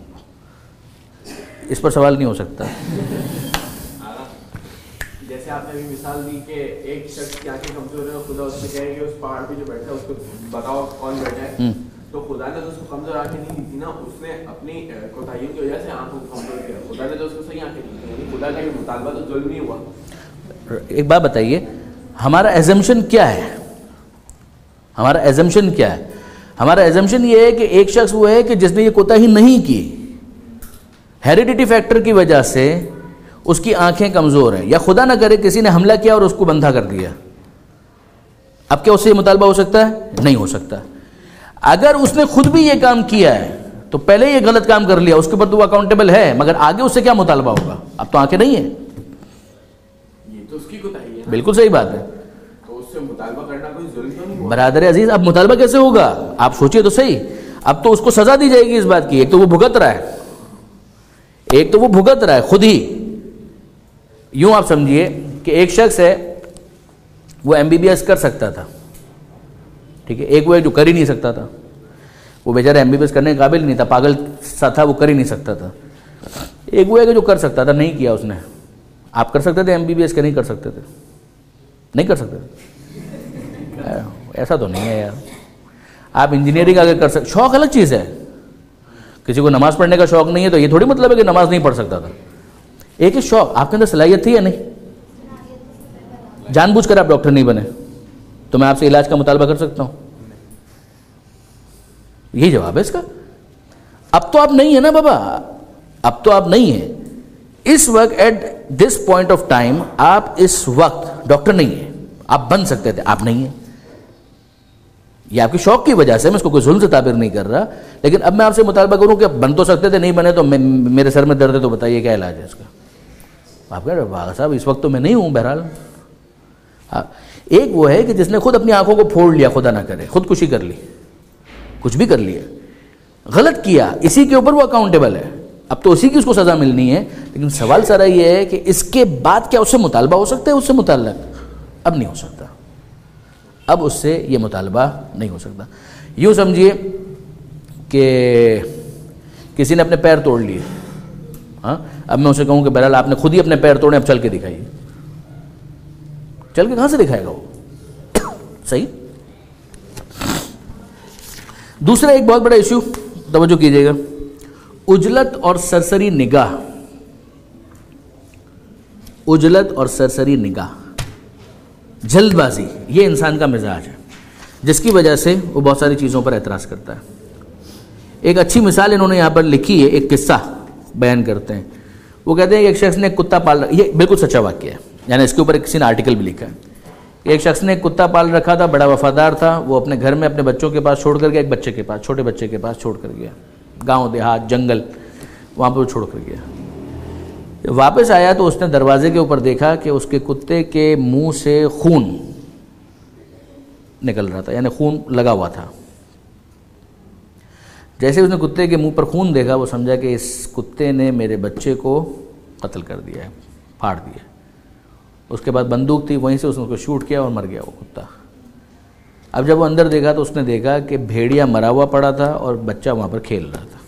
اس پر سوال نہیں ہو سکتا. جیسے آپ نے ابھی مثال دی کہ ایک شخص کی آنکھیں کمزور ہیں اور خدا اس سے کہے کہ اس پہاڑ پہ جو بیٹھا ہے اس کو بتاؤ کون بیٹھا ہے، تو خدا نے تو اس کو کمزور آنکھیں نہیں دی تھی نا، اس نے اپنی کوتاہیوں کی وجہ سے آنکھوں کو کمزور کیا. خدا نے تو اس کو صحیح آنکھیں دی تھی، یعنی خدا کا یہ مطالبہ تو ظلم نہیں ہوا. ایک بات بتائیے، ہمارا ایزمپشن کیا ہے؟ ہمارا ایزمپشن کیا ہے؟ ہمارا ایزمپشن یہ ہے کہ ایک شخص وہ ہے کہ جس نے یہ کوتاہی نہیں کی، ہیریڈیٹی فیکٹر کی وجہ سے اس کی آنکھیں کمزور ہیں، یا خدا نہ کرے کسی نے حملہ کیا اور اس کو بندھا کر دیا. اب کیا اس سے یہ مطالبہ ہو سکتا ہے؟ نہیں ہو سکتا. اگر اس نے خود بھی یہ کام کیا ہے تو پہلے یہ غلط کام کر لیا، اس کے اوپر تو وہ اکاؤنٹیبل ہے، مگر آگے اس سے کیا مطالبہ ہوگا؟ اب تو آنکھیں نہیں ہیں. یہ تو اس کی کوتاہی ہے. بالکل صحیح بات ہے. تو اس سے مطالبہ کرنا کوئی ظلم تو نہیں ہوا؟ برادر عزیز، اب مطالبہ کیسے ہوگا؟ آپ سوچئے تو صحیح. اب تو اس کو سزا دی جائے گی اس بات کی. ایک تو وہ بھگت رہا ہے، ایک تو وہ بھگت رہا ہے خود ہی. یوں آپ سمجھیے کہ ایک شخص ہے وہ ایم بی بی ایس کر سکتا تھا، ٹھیک ہے، ایک وہ ایک جو کر ہی نہیں سکتا تھا. وہ بیچارہ ایم بی بی ایس کرنے کے قابل نہیں تھا، پاگل سا تھا، وہ کر ہی نہیں سکتا تھا. ایک وہ ہے کہ جو کر سکتا تھا، نہیں کیا اس نے. آپ کر سکتے تھے ایم بی بی ایس کے؟ نہیں کر سکتے تھے، نہیں کر سکتے تھے. ایسا تو نہیں ہے یار. آپ انجینئرنگ اگر کر سکتے، شوق الگ چیز ہے. کسی کو نماز پڑھنے کا شوق نہیں ہے تو یہ تھوڑی مطلب ہے کہ نماز نہیں پڑھ سکتا تھا. ایک ہی شوق، آپ کے اندر صلاحیت تھی یا نہیں؟ جان بوجھ کر آپ ڈاکٹر نہیں بنے تو میں آپ سے علاج کا مطالبہ کر سکتا ہوں؟ یہی جواب ہے اس کا. اب تو آپ نہیں ہیں نا بابا، اب تو آپ نہیں ہیں. اس وقت at this point of time آپ اس وقت ڈاکٹر نہیں ہیں. آپ بن سکتے تھے، آپ نہیں ہیں. یہ آپ کی شوق کی وجہ سے، میں اس کو کوئی ظلم سے تعبیر نہیں کر رہا. لیکن اب میں آپ سے مطالبہ کروں کہ بن تو سکتے تھے، نہیں بنے تو میرے سر میں درد ہے تو بتائیے کیا علاج ہے اس کا؟ آپ کہہ رہے باغ صاحب اس وقت تو میں نہیں ہوں. بہرحال ایک وہ ہے کہ جس نے خود اپنی آنکھوں کو پھوڑ لیا، خدا نہ کرے خودکشی کر لی، کچھ بھی کر لیا، غلط کیا، اسی کے اوپر وہ اکاؤنٹیبل ہے. اب تو اسی کی اس کو سزا ملنی ہے. لیکن سوال سارا یہ ہے کہ اس کے بعد کیا اس سے مطالبہ ہو سکتا ہے؟ اس سے متعلق اب نہیں ہو سکتا. اب اس سے یہ مطالبہ نہیں ہو سکتا. یوں سمجھیے کہ کسی نے اپنے پیر توڑ لیے. ہاں، اب میں اسے کہوں کہ بہرحال آپ نے خود ہی اپنے پیر توڑے، اب چل کے دکھائیے. چل کے کہاں سے دکھائے گا وہ؟ صحیح. دوسرا ایک بہت بڑا ایشو توجہ کیجیے گا، اجلت اور سرسری نگاہ. اجلت اور سرسری نگاہ، جلد بازی، یہ انسان کا مزاج ہے جس کی وجہ سے وہ بہت ساری چیزوں پر اعتراض کرتا ہے. ایک اچھی مثال انہوں نے یہاں پر لکھی ہے، ایک قصہ بیان کرتے ہیں. وہ کہتے ہیں کہ ایک شخص نے ایک کتا پال رکھا، یہ بالکل سچا واقعہ ہے، یعنی اس کے اوپر کسی نے آرٹیکل بھی لکھا ہے۔ ایک شخص نے ایک کتا پال رکھا تھا، بڑا وفادار تھا، وہ اپنے گھر میں اپنے بچوں کے پاس چھوڑ کر گیا، ایک بچے کے پاس، چھوٹے بچے کے پاس چھوڑ کر گیا، گاؤں دیہات جنگل وہاں پہ وہ چھوڑ کر گیا۔ جب واپس آیا تو اس نے دروازے کے اوپر دیکھا کہ اس کے کتے کے منہ سے خون نکل رہا تھا، یعنی خون لگا ہوا تھا۔ جیسے اس نے کتے کے منہ پر خون دیکھا، وہ سمجھا کہ اس کتے نے میرے بچے کو قتل کر دیا ہے، پھاڑ دیا۔ اس کے بعد بندوق تھی، وہیں سے اس نے اس کو شوٹ کیا اور مر گیا وہ کتا۔ اب جب وہ اندر دیکھا تو اس نے دیکھا کہ بھیڑیا مرا ہوا پڑا تھا اور بچہ وہاں پر کھیل رہا تھا۔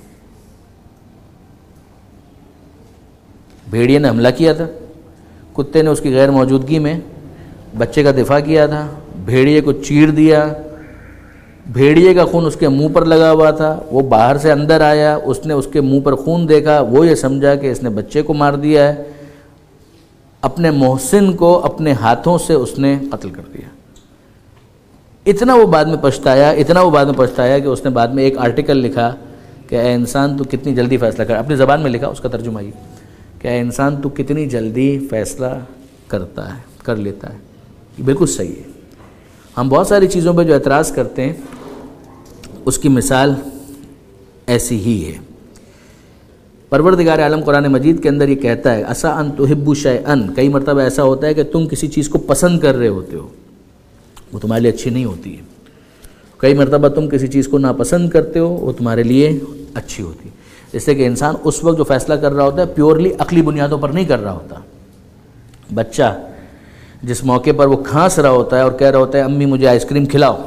بھیڑیے نے حملہ کیا تھا، کتے نے اس کی غیر موجودگی میں بچے کا دفاع کیا تھا، بھیڑیے کو چیر دیا، بھیڑیے کا خون اس کے منہ پر لگا ہوا تھا، وہ باہر سے اندر آیا، اس نے اس کے منہ پر خون دیکھا، وہ یہ سمجھا کہ اس نے بچے کو مار دیا ہے، اپنے محسن کو اپنے ہاتھوں سے اس نے قتل کر دیا۔ اتنا وہ بعد میں پچھتایا، اتنا وہ بعد میں پچھتایا کہ اس نے بعد میں ایک آرٹیکل لکھا کہ اے انسان تو کتنی جلدی فیصلہ کر، اپنی زبان میں لکھا، اس کا ترجمہ یہ کہ اے انسان تو کتنی جلدی فیصلہ کرتا ہے کر لیتا ہے۔ یہ بالکل صحیح ہے۔ ہم بہت ساری چیزوں پہ جو اعتراض کرتے ہیں اس کی مثال ایسی ہی ہے۔ پروردگار عالم قرآن مجید کے اندر یہ کہتا ہے عسیٰ ان تحبوا شیئا، کئی مرتبہ ایسا ہوتا ہے کہ تم کسی چیز کو پسند کر رہے ہوتے ہو، وہ تمہارے لیے اچھی نہیں ہوتی ہے۔ کئی مرتبہ تم کسی چیز کو ناپسند کرتے ہو، وہ تمہارے لیے اچھی ہوتی ہے۔ اس سے کہ انسان اس وقت جو فیصلہ کر رہا ہوتا ہے پیورلی عقلی بنیادوں پر نہیں کر رہا ہوتا۔ بچہ جس موقع پر وہ کھانس رہا ہوتا ہے اور کہہ رہا ہوتا ہے امی مجھے آئس کریم کھلاؤ،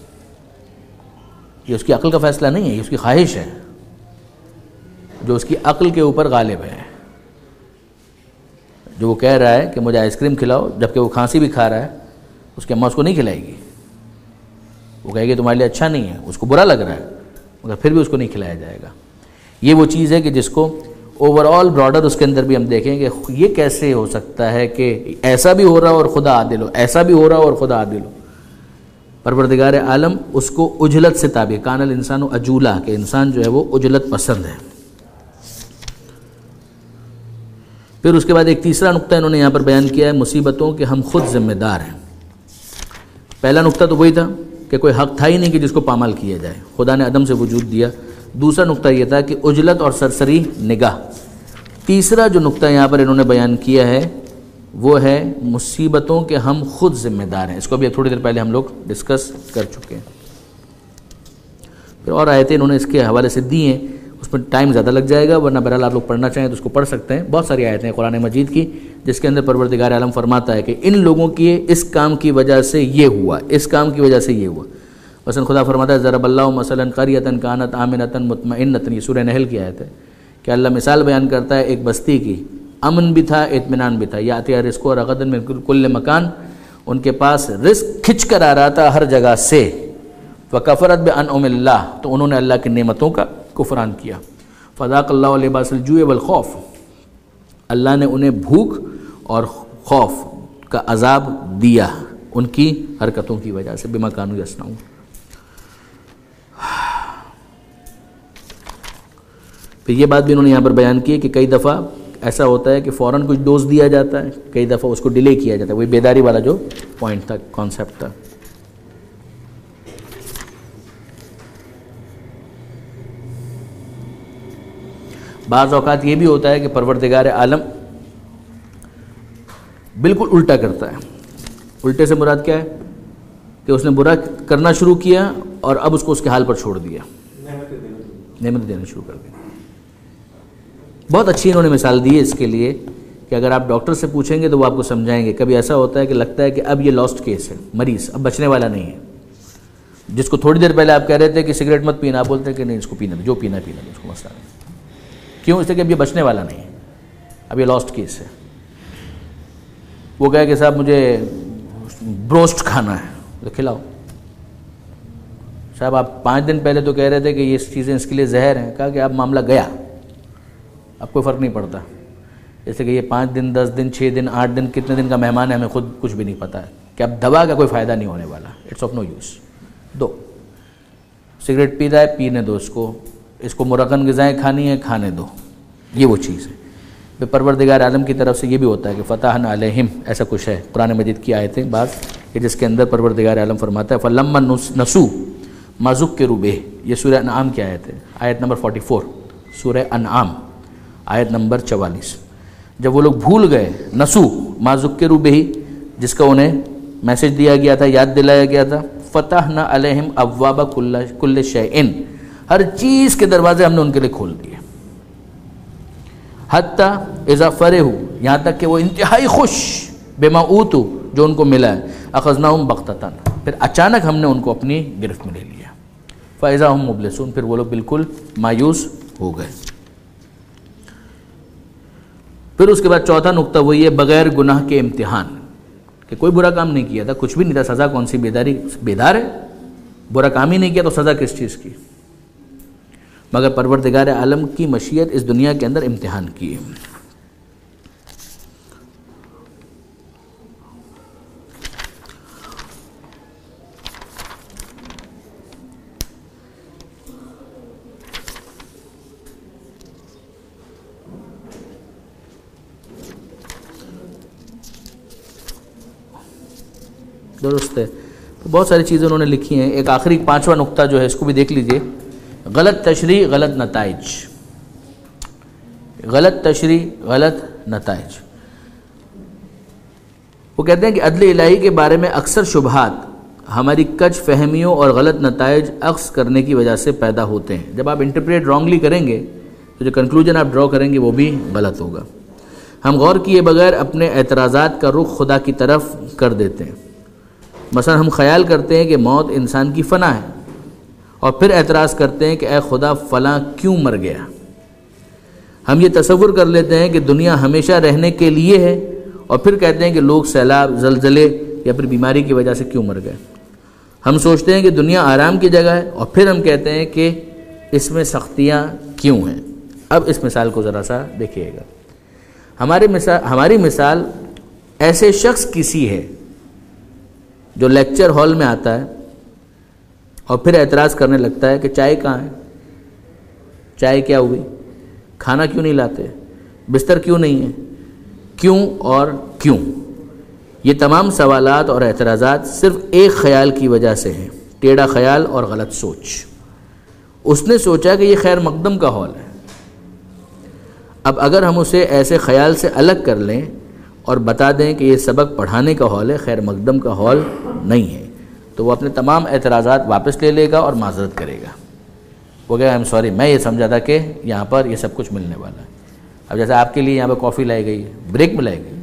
یہ اس کی عقل کا فیصلہ نہیں ہے، یہ اس کی خواہش ہے جو اس کی عقل کے اوپر غالب ہے۔ جو وہ کہہ رہا ہے کہ مجھے آئس کریم کھلاؤ جبکہ وہ کھانسی بھی کھا رہا ہے، اس کی اماں اس کو نہیں کھلائے گی، وہ کہے گی تمہارے لیے اچھا نہیں ہے، اس کو برا لگ رہا ہے مگر پھر بھی اس کو نہیں کھلایا جائے گا۔ یہ وہ چیز ہے کہ جس کو اوور آل براڈر اس کے اندر بھی ہم دیکھیں کہ یہ کیسے ہو سکتا ہے کہ ایسا بھی ہو رہا اور خدا عادل ہو، ایسا بھی ہو رہا اور خدا عادل ہو۔ پروردگار عالم اس کو اجلت سے تابع، کان الانسان عجولا، کہ انسان جو ہے وہ اجلت پسند ہے۔ پھر اس کے بعد ایک تیسرا نقطہ انہوں نے یہاں پر بیان کیا ہے، مصیبتوں کے ہم خود ذمہ دار ہیں۔ پہلا نقطہ تو وہی تھا کہ کوئی حق تھا ہی نہیں کہ جس کو پامال کیا جائے، خدا نے عدم سے وجود دیا۔ دوسرا نقطہ یہ تھا کہ عجلت اور سرسری نگاہ۔ تیسرا جو نقطہ یہاں پر انہوں نے بیان کیا ہے وہ ہے مصیبتوں کے ہم خود ذمہ دار ہیں۔ اس کو بھی تھوڑی دیر پہلے ہم لوگ ڈسکس کر چکے ہیں۔ پھر اور آیتیں انہوں نے اس کے حوالے سے دی ہیں، اس میں ٹائم زیادہ لگ جائے گا، ورنہ بہرحال آپ لوگ پڑھنا چاہیں تو اس کو پڑھ سکتے ہیں۔ بہت ساری آیتیں ہیں قرآن مجید کی جس کے اندر پروردگار عالم فرماتا ہے کہ ان لوگوں کی اس کام کی وجہ سے یہ ہوا، اس کام کی وجہ سے یہ ہوا۔ مثلا خدا فرماتا ہے ضرب اللہ مثلا قریۃ کانت آمنۃ مطمئنۃ، یہ سورہ نحل کی آیت ہے کہ اللہ مثال بیان کرتا ہے ایک بستی کی، امن بھی تھا اطمینان بھی تھا، یاتیہا رزقہا رغداً من کل مکان، ان کے پاس رزق کھچ کر آ رہا تھا ہر جگہ سے، وکفرت بانعم اللہ، تو انہوں نے اللہ کی نعمتوں کا کفران کیا، فذاق اللہ لباس الجوع والخوف، اللہ نے انہیں بھوک اور خوف کا عذاب دیا ان کی حرکتوں کی وجہ سے، بما کانوا یصنعون۔ پھر یہ بات بھی انہوں نے یہاں پر بیان کی کہ کئی دفعہ ایسا ہوتا ہے کہ فوراً کچھ ڈوز دیا جاتا ہے، کئی دفعہ اس کو ڈیلے کیا جاتا ہے، وہی بیداری والا جو پوائنٹ تھا، کانسیپٹ تھا۔ بعض اوقات یہ بھی ہوتا ہے کہ پروردگار عالم بالکل الٹا کرتا ہے۔ الٹے سے مراد کیا ہے کہ اس نے برا کرنا شروع کیا اور اب اس کو اس کے حال پر چھوڑ دیا، نعمت دینا شروع کر دیا۔ بہت اچھی انہوں نے مثال دی ہے اس کے لیے کہ اگر آپ ڈاکٹر سے پوچھیں گے تو وہ آپ کو سمجھائیں گے۔ کبھی ایسا ہوتا ہے کہ لگتا ہے کہ اب یہ لاسٹ کیس ہے، مریض اب بچنے والا نہیں ہے، جس کو تھوڑی دیر پہلے آپ کہہ رہے تھے کہ سگریٹ مت پینا، آپ بولتے ہیں کہ نہیں اس کو پینا، جو پینا پینا اس کو مسئلہ نہیں۔ کیوں؟ اس لیے کہ اب یہ بچنے والا نہیں ہے، اب یہ لاسٹ کیس ہے۔ وہ کہے کہ صاحب مجھے بروسٹ کھانا ہے تو کھلاؤ۔ صاحب آپ پانچ دن پہلے تو کہہ رہے تھے کہ یہ چیزیں اس کے لیے زہر ہیں، کہا کہ اب معاملہ گیا، اب کوئی فرق نہیں پڑتا۔ جیسے کہ یہ پانچ دن دس دن چھ دن آٹھ دن کتنے دن کا مہمان ہے ہمیں خود کچھ بھی نہیں پتہ ہے کہ اب دوا کا کوئی فائدہ نہیں ہونے والا، اٹس آف نو یوز۔ دو سگریٹ پیتا ہے پینے دو اس کو، اس کو مرغن غذائیں کھانی ہیں کھانے دو، یہ وہ چیز ہے۔ پھر پروردگار عالم کی طرف سے یہ بھی ہوتا ہے کہ فتحنا علیہم، ایسا کچھ ہے قرآن مجید کی آیتیں بعض کہ جس کے اندر پروردگار عالم فرماتا ہے فلما نسوا ما ذکروا بہ، یہ سورہ انعام کی آیت ہے، آیت نمبر چوالیس، سورہ انعام آیت نمبر چوالیس. جب وہ لوگ بھول گئے نسو ما ذکروا بہ، جس کا انہیں میسج دیا گیا تھا، یاد دلایا گیا تھا، فتحنا علیہم ابواب کل کل شیء، ہر چیز کے دروازے ہم نے ان کے لیے کھول دیے. حتی اذا فرحوا، یہاں تک کہ وہ انتہائی خوش بما اوتوا، جو ان کو ملا ہے، اخذناہم بغتۃ، پھر اچانک ہم نے ان کو اپنی گرفت میں لے لیا. فاذا ہم مبلسون، پھر وہ لوگ بالکل مایوس ہو گئے. پھر اس کے بعد چوتھا نقطہ وہی ہے بغیر گناہ کے امتحان، کہ کوئی برا کام نہیں کیا تھا، کچھ بھی نہیں تھا، سزا کون سی؟ بیداری، بیدار ہے، برا کام ہی نہیں کیا تو سزا کس چیز کی؟ مگر پروردگار عالم کی مشیت اس دنیا کے اندر امتحان کی ہے. درست ہے. تو بہت ساری چیزیں انہوں نے لکھی ہیں. ایک آخری پانچواں نقطہ جو ہے اس کو بھی دیکھ لیجئے، غلط تشریح غلط نتائج. غلط تشریح غلط نتائج. وہ کہتے ہیں کہ عدل الہی کے بارے میں اکثر شبہات ہماری کج فہمیوں اور غلط نتائج اخذ کرنے کی وجہ سے پیدا ہوتے ہیں. جب آپ انٹرپریٹ رانگلی کریں گے تو جو کنکلوژن آپ ڈرا کریں گے وہ بھی غلط ہوگا. ہم غور کیے بغیر اپنے اعتراضات کا رخ خدا کی طرف کر دیتے ہیں. مثلا ہم خیال کرتے ہیں کہ موت انسان کی فنا ہے، اور پھر اعتراض کرتے ہیں کہ اے خدا فلاں کیوں مر گیا. ہم یہ تصور کر لیتے ہیں کہ دنیا ہمیشہ رہنے کے لیے ہے، اور پھر کہتے ہیں کہ لوگ سیلاب، زلزلے یا پھر بیماری کی وجہ سے کیوں مر گئے. ہم سوچتے ہیں کہ دنیا آرام کی جگہ ہے، اور پھر ہم کہتے ہیں کہ اس میں سختیاں کیوں ہیں. اب اس مثال کو ذرا سا دیکھیے گا. ہماری مثال ہماری مثال ایسے شخص کی سی ہے جو لیکچر ہال میں آتا ہے اور پھر اعتراض کرنے لگتا ہے کہ چائے کہاں ہے، چائے کیا ہوئی، کھانا کیوں نہیں لاتے، بستر کیوں نہیں ہے، کیوں اور کیوں. یہ تمام سوالات اور اعتراضات صرف ایک خیال کی وجہ سے ہیں، ٹیڑھا خیال اور غلط سوچ. اس نے سوچا کہ یہ خیر مقدم کا ہال ہے. اب اگر ہم اسے ایسے خیال سے الگ کر لیں اور بتا دیں کہ یہ سبق پڑھانے کا ہال ہے، خیر مقدم کا ہال نہیں ہے، تو وہ اپنے تمام اعتراضات واپس لے لے گا اور معذرت کرے گا. وہ کہے ایم سوری، میں یہ سمجھا تھا کہ یہاں پر یہ سب کچھ ملنے والا ہے. اب جیسے آپ کے لیے یہاں پہ کافی لائی گئی ہے، بریک میں لائی گئی،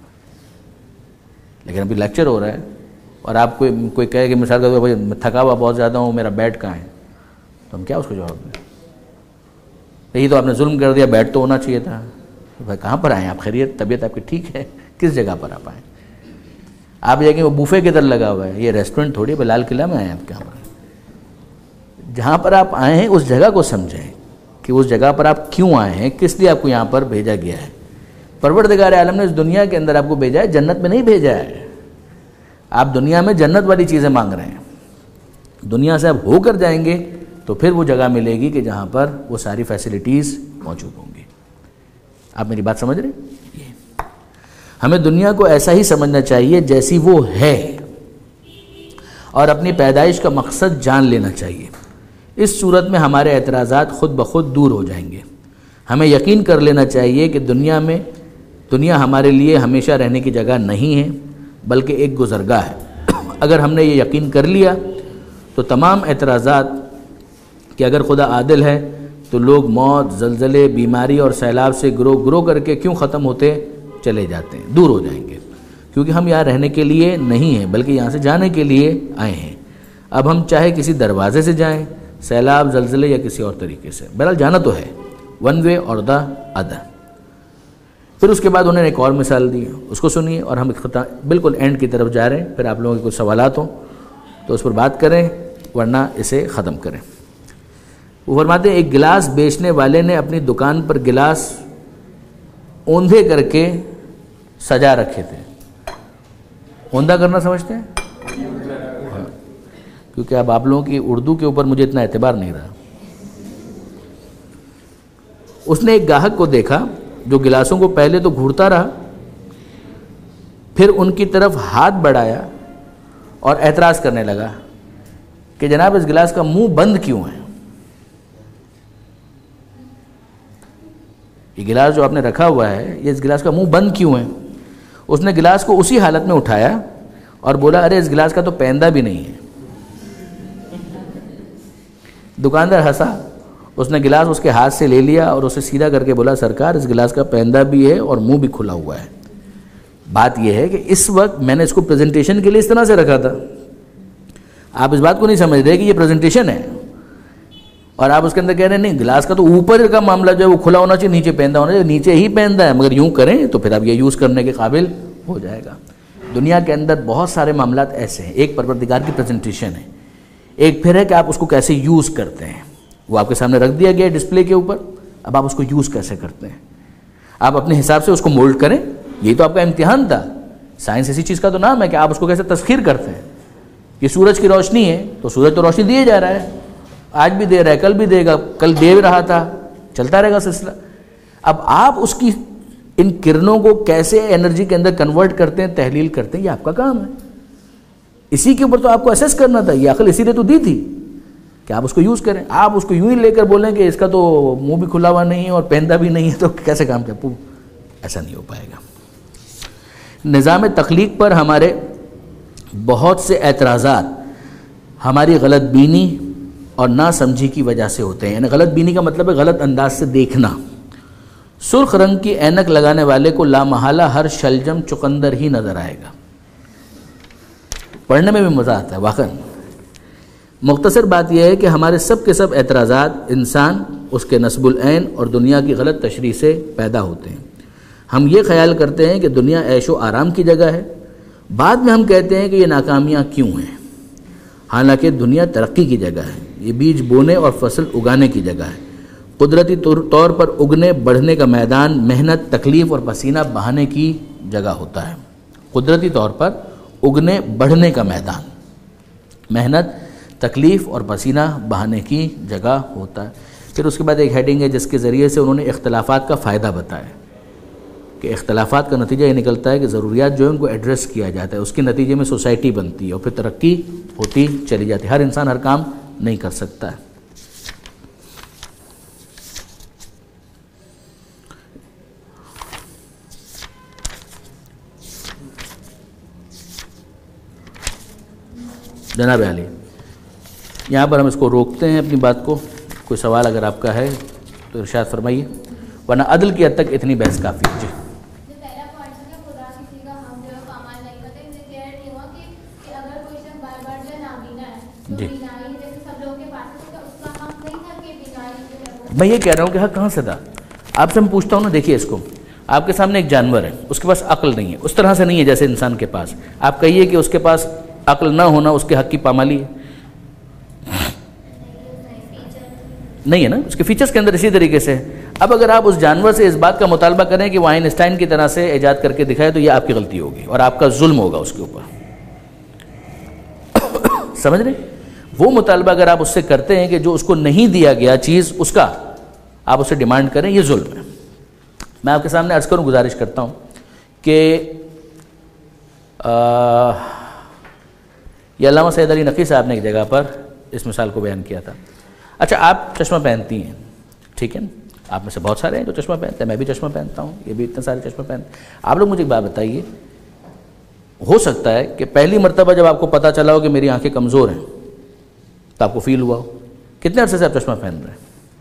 لیکن ابھی لیکچر ہو رہا ہے، اور آپ کوئی کوئی کہے کہ مثال کے طور پر میں تھکا ہوا بہت زیادہ ہوں، میرا بیڈ کہاں ہے، تو ہم کیا اس کو جواب دیں؟ یہی تو آپ نے ظلم کر دیا، بیڈ تو ہونا چاہیے تھا. بھائی کہاں پر آئیں آپ؟ خیریت، طبیعت آپ کی ٹھیک ہے؟ کس جگہ پر آپ آئیں؟ آپ دیکھیں وہ بوفے کی طرح لگا ہوا ہے، یہ ریسٹورنٹ تھوڑی ہے، لال قلعہ میں آئے ہیں آپ. کہاں پر جہاں پر آپ آئے ہیں اس جگہ کو سمجھیں کہ اس جگہ پر آپ کیوں آئے ہیں، کس لیے آپ کو یہاں پر بھیجا گیا ہے. پروردگار عالم نے اس دنیا کے اندر آپ کو بھیجا ہے، جنت میں نہیں بھیجا ہے. آپ دنیا میں جنت والی چیزیں مانگ رہے ہیں. دنیا سے آپ ہو کر جائیں گے تو پھر وہ جگہ ملے گی کہ جہاں پر وہ ساری فیسلٹیز موجود ہوں گی. آپ میری بات سمجھ رہے ہیں؟ ہمیں دنیا کو ایسا ہی سمجھنا چاہیے جیسی وہ ہے، اور اپنی پیدائش کا مقصد جان لینا چاہیے. اس صورت میں ہمارے اعتراضات خود بخود دور ہو جائیں گے. ہمیں یقین کر لینا چاہیے کہ دنیا میں دنیا ہمارے لیے ہمیشہ رہنے کی جگہ نہیں ہے، بلکہ ایک گزرگاہ ہے. اگر ہم نے یہ یقین کر لیا تو تمام اعتراضات کہ اگر خدا عادل ہے تو لوگ موت، زلزلے، بیماری اور سیلاب سے گرو گرو کر کے کیوں ختم ہوتے چلے جاتے ہیں، دور ہو جائیں گے. کیونکہ ہم یہاں رہنے کے لیے نہیں ہیں بلکہ یہاں سے جانے کے لیے آئے ہیں. اب ہم چاہے کسی دروازے سے جائیں، سیلاب، زلزلے یا کسی اور طریقے سے، بہرحال جانا تو ہے، ون وے اور دا ادر. پھر اس کے بعد انہوں نے ایک اور مثال دی، اس کو سنیے، اور ہم بالکل اینڈ کی طرف جا رہے ہیں. پھر آپ لوگوں کے کچھ سوالات ہوں تو اس پر بات کریں، ورنہ اسے ختم کریں. وہ فرماتے ہیں ایک گلاس بیچنے والے نے اپنی دکان پر گلاس اوندھے کر کے سجا رکھے تھے. اوندھا کرنا سمجھتے ہیں؟ ہاں. کیونکہ اب آپ لوگوں کی اردو کے اوپر مجھے اتنا اعتبار نہیں رہا. اس نے ایک گاہک کو دیکھا جو گلاسوں کو پہلے تو گھورتا رہا، پھر ان کی طرف ہاتھ بڑھایا اور اعتراض کرنے لگا کہ جناب اس گلاس کا منہ بند کیوں ہے؟ یہ گلاس جو آپ نے رکھا ہوا ہے، یہ اس گلاس کا منہ بند کیوں ہے؟ اس نے گلاس کو اسی حالت میں اٹھایا اور بولا ارے اس گلاس کا تو پیندہ بھی نہیں ہے۔ دکاندار ہنسا، اس نے گلاس اس کے ہاتھ سے لے لیا اور اسے سیدھا کر کے بولا سرکار اس گلاس کا پیندہ بھی ہے اور منہ بھی کھلا ہوا ہے۔ بات یہ ہے کہ اس وقت میں نے اس کو پریزنٹیشن کے لیے اس طرح سے رکھا تھا، آپ اس بات کو نہیں سمجھ رہے کہ یہ پریزنٹیشن ہے، اور آپ اس کے اندر کہہ رہے ہیں نہیں گلاس کا تو اوپر کا معاملہ جو ہے وہ کھلا ہونا چاہیے، نیچے پیندہ ہونا چاہیے، نیچے ہی پیندہ ہے، مگر یوں کریں تو پھر آپ یہ یوز کرنے کے قابل ہو جائے گا۔ دنیا کے اندر بہت سارے معاملات ایسے ہیں، ایک پروردگار کی پریزنٹیشن ہے، ایک پھر ہے کہ آپ اس کو کیسے یوز کرتے ہیں۔ وہ آپ کے سامنے رکھ دیا گیا ہے ڈسپلے کے اوپر، اب آپ اس کو یوز کیسے کرتے ہیں، آپ اپنے حساب سے اس کو مولڈ کریں۔ یہی تو آپ کا امتحان تھا۔ سائنس اسی چیز کا تو نام ہے کہ آپ اس کو کیسے تسخیر کرتے ہیں۔ یہ سورج کی روشنی ہے تو سورج تو روشنی دیے جا رہا ہے، آج بھی دے رہا ہے، کل بھی دے گا، کل دے رہا تھا، چلتا رہے گا سلسلہ۔ اب آپ اس کی ان کرنوں کو کیسے انرجی کے اندر کنورٹ کرتے ہیں، تحلیل کرتے ہیں، یہ آپ کا کام ہے۔ اسی کے اوپر تو آپ کو اسیس کرنا تھا، یہ عقل اسی لیے تو دی تھی کہ آپ اس کو یوز کریں۔ آپ اس کو یوں ہی لے کر بولیں کہ اس کا تو منہ بھی کھلا ہوا نہیں ہے اور پیندہ بھی نہیں ہے تو کیسے کام کیا، ایسا نہیں ہو پائے گا۔ نظام تخلیق پر ہمارے بہت سے اعتراضات ہماری غلط بینی اور نا سمجھی کی وجہ سے ہوتے ہیں۔ یعنی غلط بینی کا مطلب ہے غلط انداز سے دیکھنا۔ سرخ رنگ کی اینک لگانے والے کو لامحالہ ہر شلجم چقندر ہی نظر آئے گا۔ پڑھنے میں بھی مزہ آتا ہے واقعا۔ مختصر بات یہ ہے کہ ہمارے سب کے سب اعتراضات انسان، اس کے نسب العین اور دنیا کی غلط تشریح سے پیدا ہوتے ہیں۔ ہم یہ خیال کرتے ہیں کہ دنیا عیش و آرام کی جگہ ہے، بعد میں ہم کہتے ہیں کہ یہ ناکامیاں کیوں ہیں، حالانکہ دنیا ترقی کی جگہ ہے، یہ بیج بونے اور فصل اگانے کی جگہ ہے، قدرتی طور پر اگنے بڑھنے کا میدان محنت، تکلیف اور پسینہ بہانے کی جگہ ہوتا ہے۔ قدرتی طور پر اگنے بڑھنے کا میدان محنت، تکلیف اور پسینہ بہانے کی جگہ ہوتا ہے۔ پھر اس کے بعد ایک ہیڈنگ ہے جس کے ذریعے سے انہوں نے اختلافات کا فائدہ بتایا کہ اختلافات کا نتیجہ یہ نکلتا ہے کہ ضروریات جو ہیں ان کو ایڈریس کیا جاتا ہے، اس کے نتیجے میں سوسائٹی بنتی ہے اور پھر ترقی ہوتی چلی جاتی ہے۔ ہر انسان ہر کام نہیں کر سکتا ہے۔ جناب علی، یہاں پر ہم اس کو روکتے ہیں اپنی بات کو۔ کوئی سوال اگر آپ کا ہے تو ارشاد فرمائیے، ورنہ عدل کی حد تک اتنی بحث کافی ہے۔ جی جی میں یہ کہہ رہا ہوں کہ حق کہاں سے تھا؟ آپ سے میں پوچھتا ہوں نا، دیکھیے اس کو، آپ کے سامنے ایک جانور ہے، اس کے پاس عقل نہیں ہے، اس طرح سے نہیں ہے جیسے انسان کے پاس۔ آپ کہیے کہ اس کے پاس عقل نہ ہونا اس کے حق کی پامالی ہے؟ نہیں ہے نا، اس کے فیچرز کے اندر اسی طریقے سے۔ اب اگر آپ اس جانور سے اس بات کا مطالبہ کریں کہ وہ آئن اسٹائن کی طرح سے ایجاد کر کے دکھائے تو یہ آپ کی غلطی ہوگی اور آپ کا ظلم ہوگا اس کے اوپر، سمجھ رہے؟ وہ مطالبہ اگر آپ اس سے کرتے ہیں کہ جو اس کو نہیں دیا گیا چیز اس کا آپ اسے ڈیمانڈ کریں، یہ ظلم ہے۔ میں آپ کے سامنے عرض کروں، گزارش کرتا ہوں کہ یہ علامہ سید علی نقی صاحب نے ایک جگہ پر اس مثال کو بیان کیا تھا۔ اچھا آپ چشمہ پہنتی ہیں، ٹھیک ہے نا، آپ میں سے بہت سارے ہیں جو چشمہ پہنتے ہیں، میں بھی چشمہ پہنتا ہوں، یہ بھی اتنے سارے چشمہ پہنتے ہیں۔ آپ لوگ مجھے ایک بات بتائیے، ہو سکتا ہے کہ پہلی مرتبہ جب آپ کو پتہ چلا ہو کہ میری آنکھیں کمزور ہیں تو آپ کو فیل ہوا ہو، کتنے عرصے سے آپ چشمہ پہن رہے ہیں؟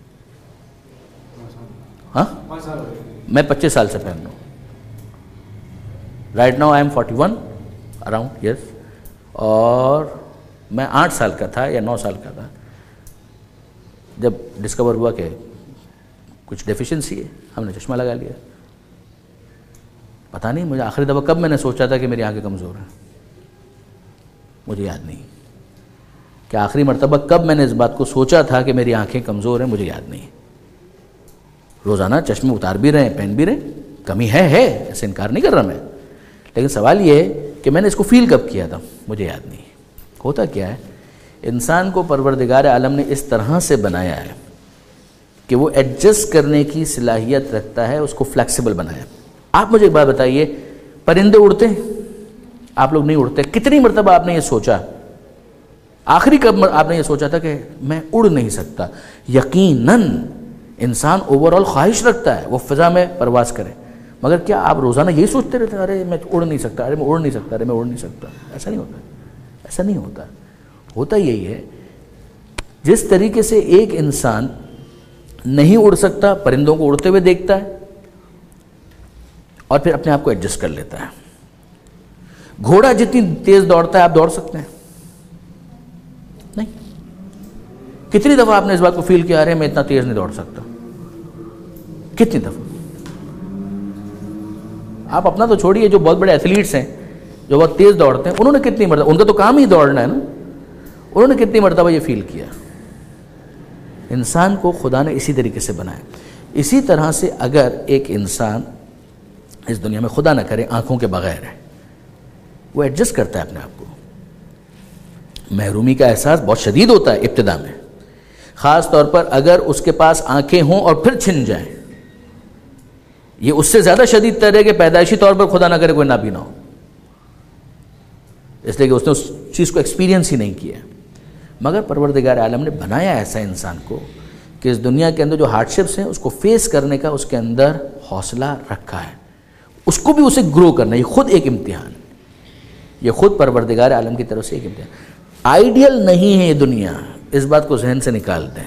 ہاں میں پچیس سال سے پہن رہا ہوں، right now I am forty one around, yes, اور میں آٹھ سال کا تھا یا نو سال کا تھا جب ڈسکور ہوا کہ کچھ ڈیفیشنسی ہے، ہم نے چشمہ لگا لیا۔ پتہ نہیں مجھے آخری دفعہ کب میں نے سوچا تھا کہ میری آنکھیں کمزور ہیں، مجھے یاد نہیں کہ آخری مرتبہ کب میں نے اس بات کو سوچا تھا کہ میری آنکھیں کمزور ہیں، مجھے یاد نہیں۔ روزانہ چشمے اتار بھی رہے ہیں، پہن بھی رہے ہیں، کمی ہے ہے ایسے انکار نہیں کر رہا میں، لیکن سوال یہ ہے کہ میں نے اس کو فیل کب کیا تھا، مجھے یاد نہیں۔ ہوتا کیا ہے، انسان کو پروردگار عالم نے اس طرح سے بنایا ہے کہ وہ ایڈجسٹ کرنے کی صلاحیت رکھتا ہے، اس کو فلیکسیبل بنایا۔ آپ مجھے ایک بات بتائیے، پرندے اڑتے ہیں؟ آپ لوگ نہیں اڑتے۔ کتنی مرتبہ آپ نے یہ سوچا، آخری کب آپ نے یہ سوچا تھا کہ میں اڑ نہیں سکتا؟ یقیناً انسان اوور آل خواہش رکھتا ہے وہ فضا میں پرواز کرے، مگر کیا آپ روزانہ یہی سوچتے رہتے ہیں ارے میں اڑ نہیں سکتا، ارے میں اڑ نہیں سکتا، ارے میں اڑ نہیں سکتا؟ ایسا نہیں ہوتا، ایسا نہیں ہوتا۔ ہوتا یہی ہے، جس طریقے سے ایک انسان نہیں اڑ سکتا، پرندوں کو اڑتے ہوئے دیکھتا ہے اور پھر اپنے آپ کو ایڈجسٹ کر لیتا ہے۔ گھوڑا جتنی تیز دوڑتا ہے آپ دوڑ سکتے ہیں؟ نہیں۔ کتنی دفعہ آپ نے اس بات کو فیل کیا ارے میں اتنا تیز نہیں دوڑ سکتا؟ کتنی دفعہ؟ آپ اپنا تو چھوڑیے، جو بہت بڑے ایتھلیٹس ہیں جو بہت تیز دوڑتے ہیں، انہوں نے کتنی مرتبہ، ان کا تو کام ہی دوڑنا ہے نا، انہوں نے کتنی مرتبہ یہ فیل کیا؟ انسان کو خدا نے اسی طریقے سے بنایا۔ اسی طرح سے اگر ایک انسان اس دنیا میں خدا نہ کرے آنکھوں کے بغیر ہے، وہ ایڈجسٹ کرتا ہے اپنے آپ کو۔ محرومی کا احساس بہت شدید ہوتا ہے ابتدا میں، خاص طور پر اگر اس کے پاس آنکھیں ہوں اور پھر چھن جائیں۔ یہ اس سے زیادہ شدید تر ہے کہ پیدائشی طور پر خدا نہ کرے کوئی نابینا ہو، اس لیے کہ اس نے اس چیز کو ایکسپیرینس ہی نہیں کیا۔ مگر پروردگار عالم نے بنایا ایسا انسان کو کہ اس دنیا کے اندر جو ہارڈشپس ہیں اس کو فیس کرنے کا اس کے اندر حوصلہ رکھا ہے، اس کو بھی اسے گرو کرنا۔ یہ خود ایک امتحان ہے، یہ خود پروردگار عالم کی طرف سے ایک امتحان۔ آئیڈیل نہیں ہے یہ دنیا، اس بات کو ذہن سے نکال دیں۔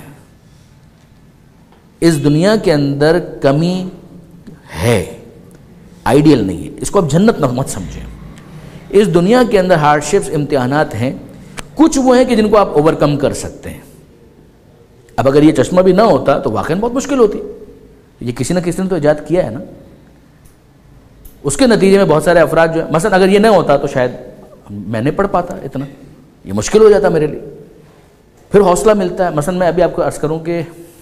اس دنیا کے اندر کمی ہے، آئیڈیل نہیں ہے، اس کو آپ جنت نہ مت سمجھیں۔ اس دنیا کے اندر ہارڈشپس، امتحانات ہیں، کچھ وہ ہیں کہ جن کو آپ اوور کم کر سکتے ہیں۔ اب اگر یہ چشمہ بھی نہ ہوتا تو واقعاً بہت مشکل ہوتی، یہ کسی نہ کسی نے تو ایجاد کیا ہے نا، اس کے نتیجے میں بہت سارے افراد جو ہے، مثلا اگر یہ نہ ہوتا تو شاید میں نہیں پڑھ پاتا اتنا، یہ مشکل ہو جاتا میرے لیے، پھر حوصلہ ملتا ہے۔ مثلا میں ابھی آپ کو عرض کروں کہ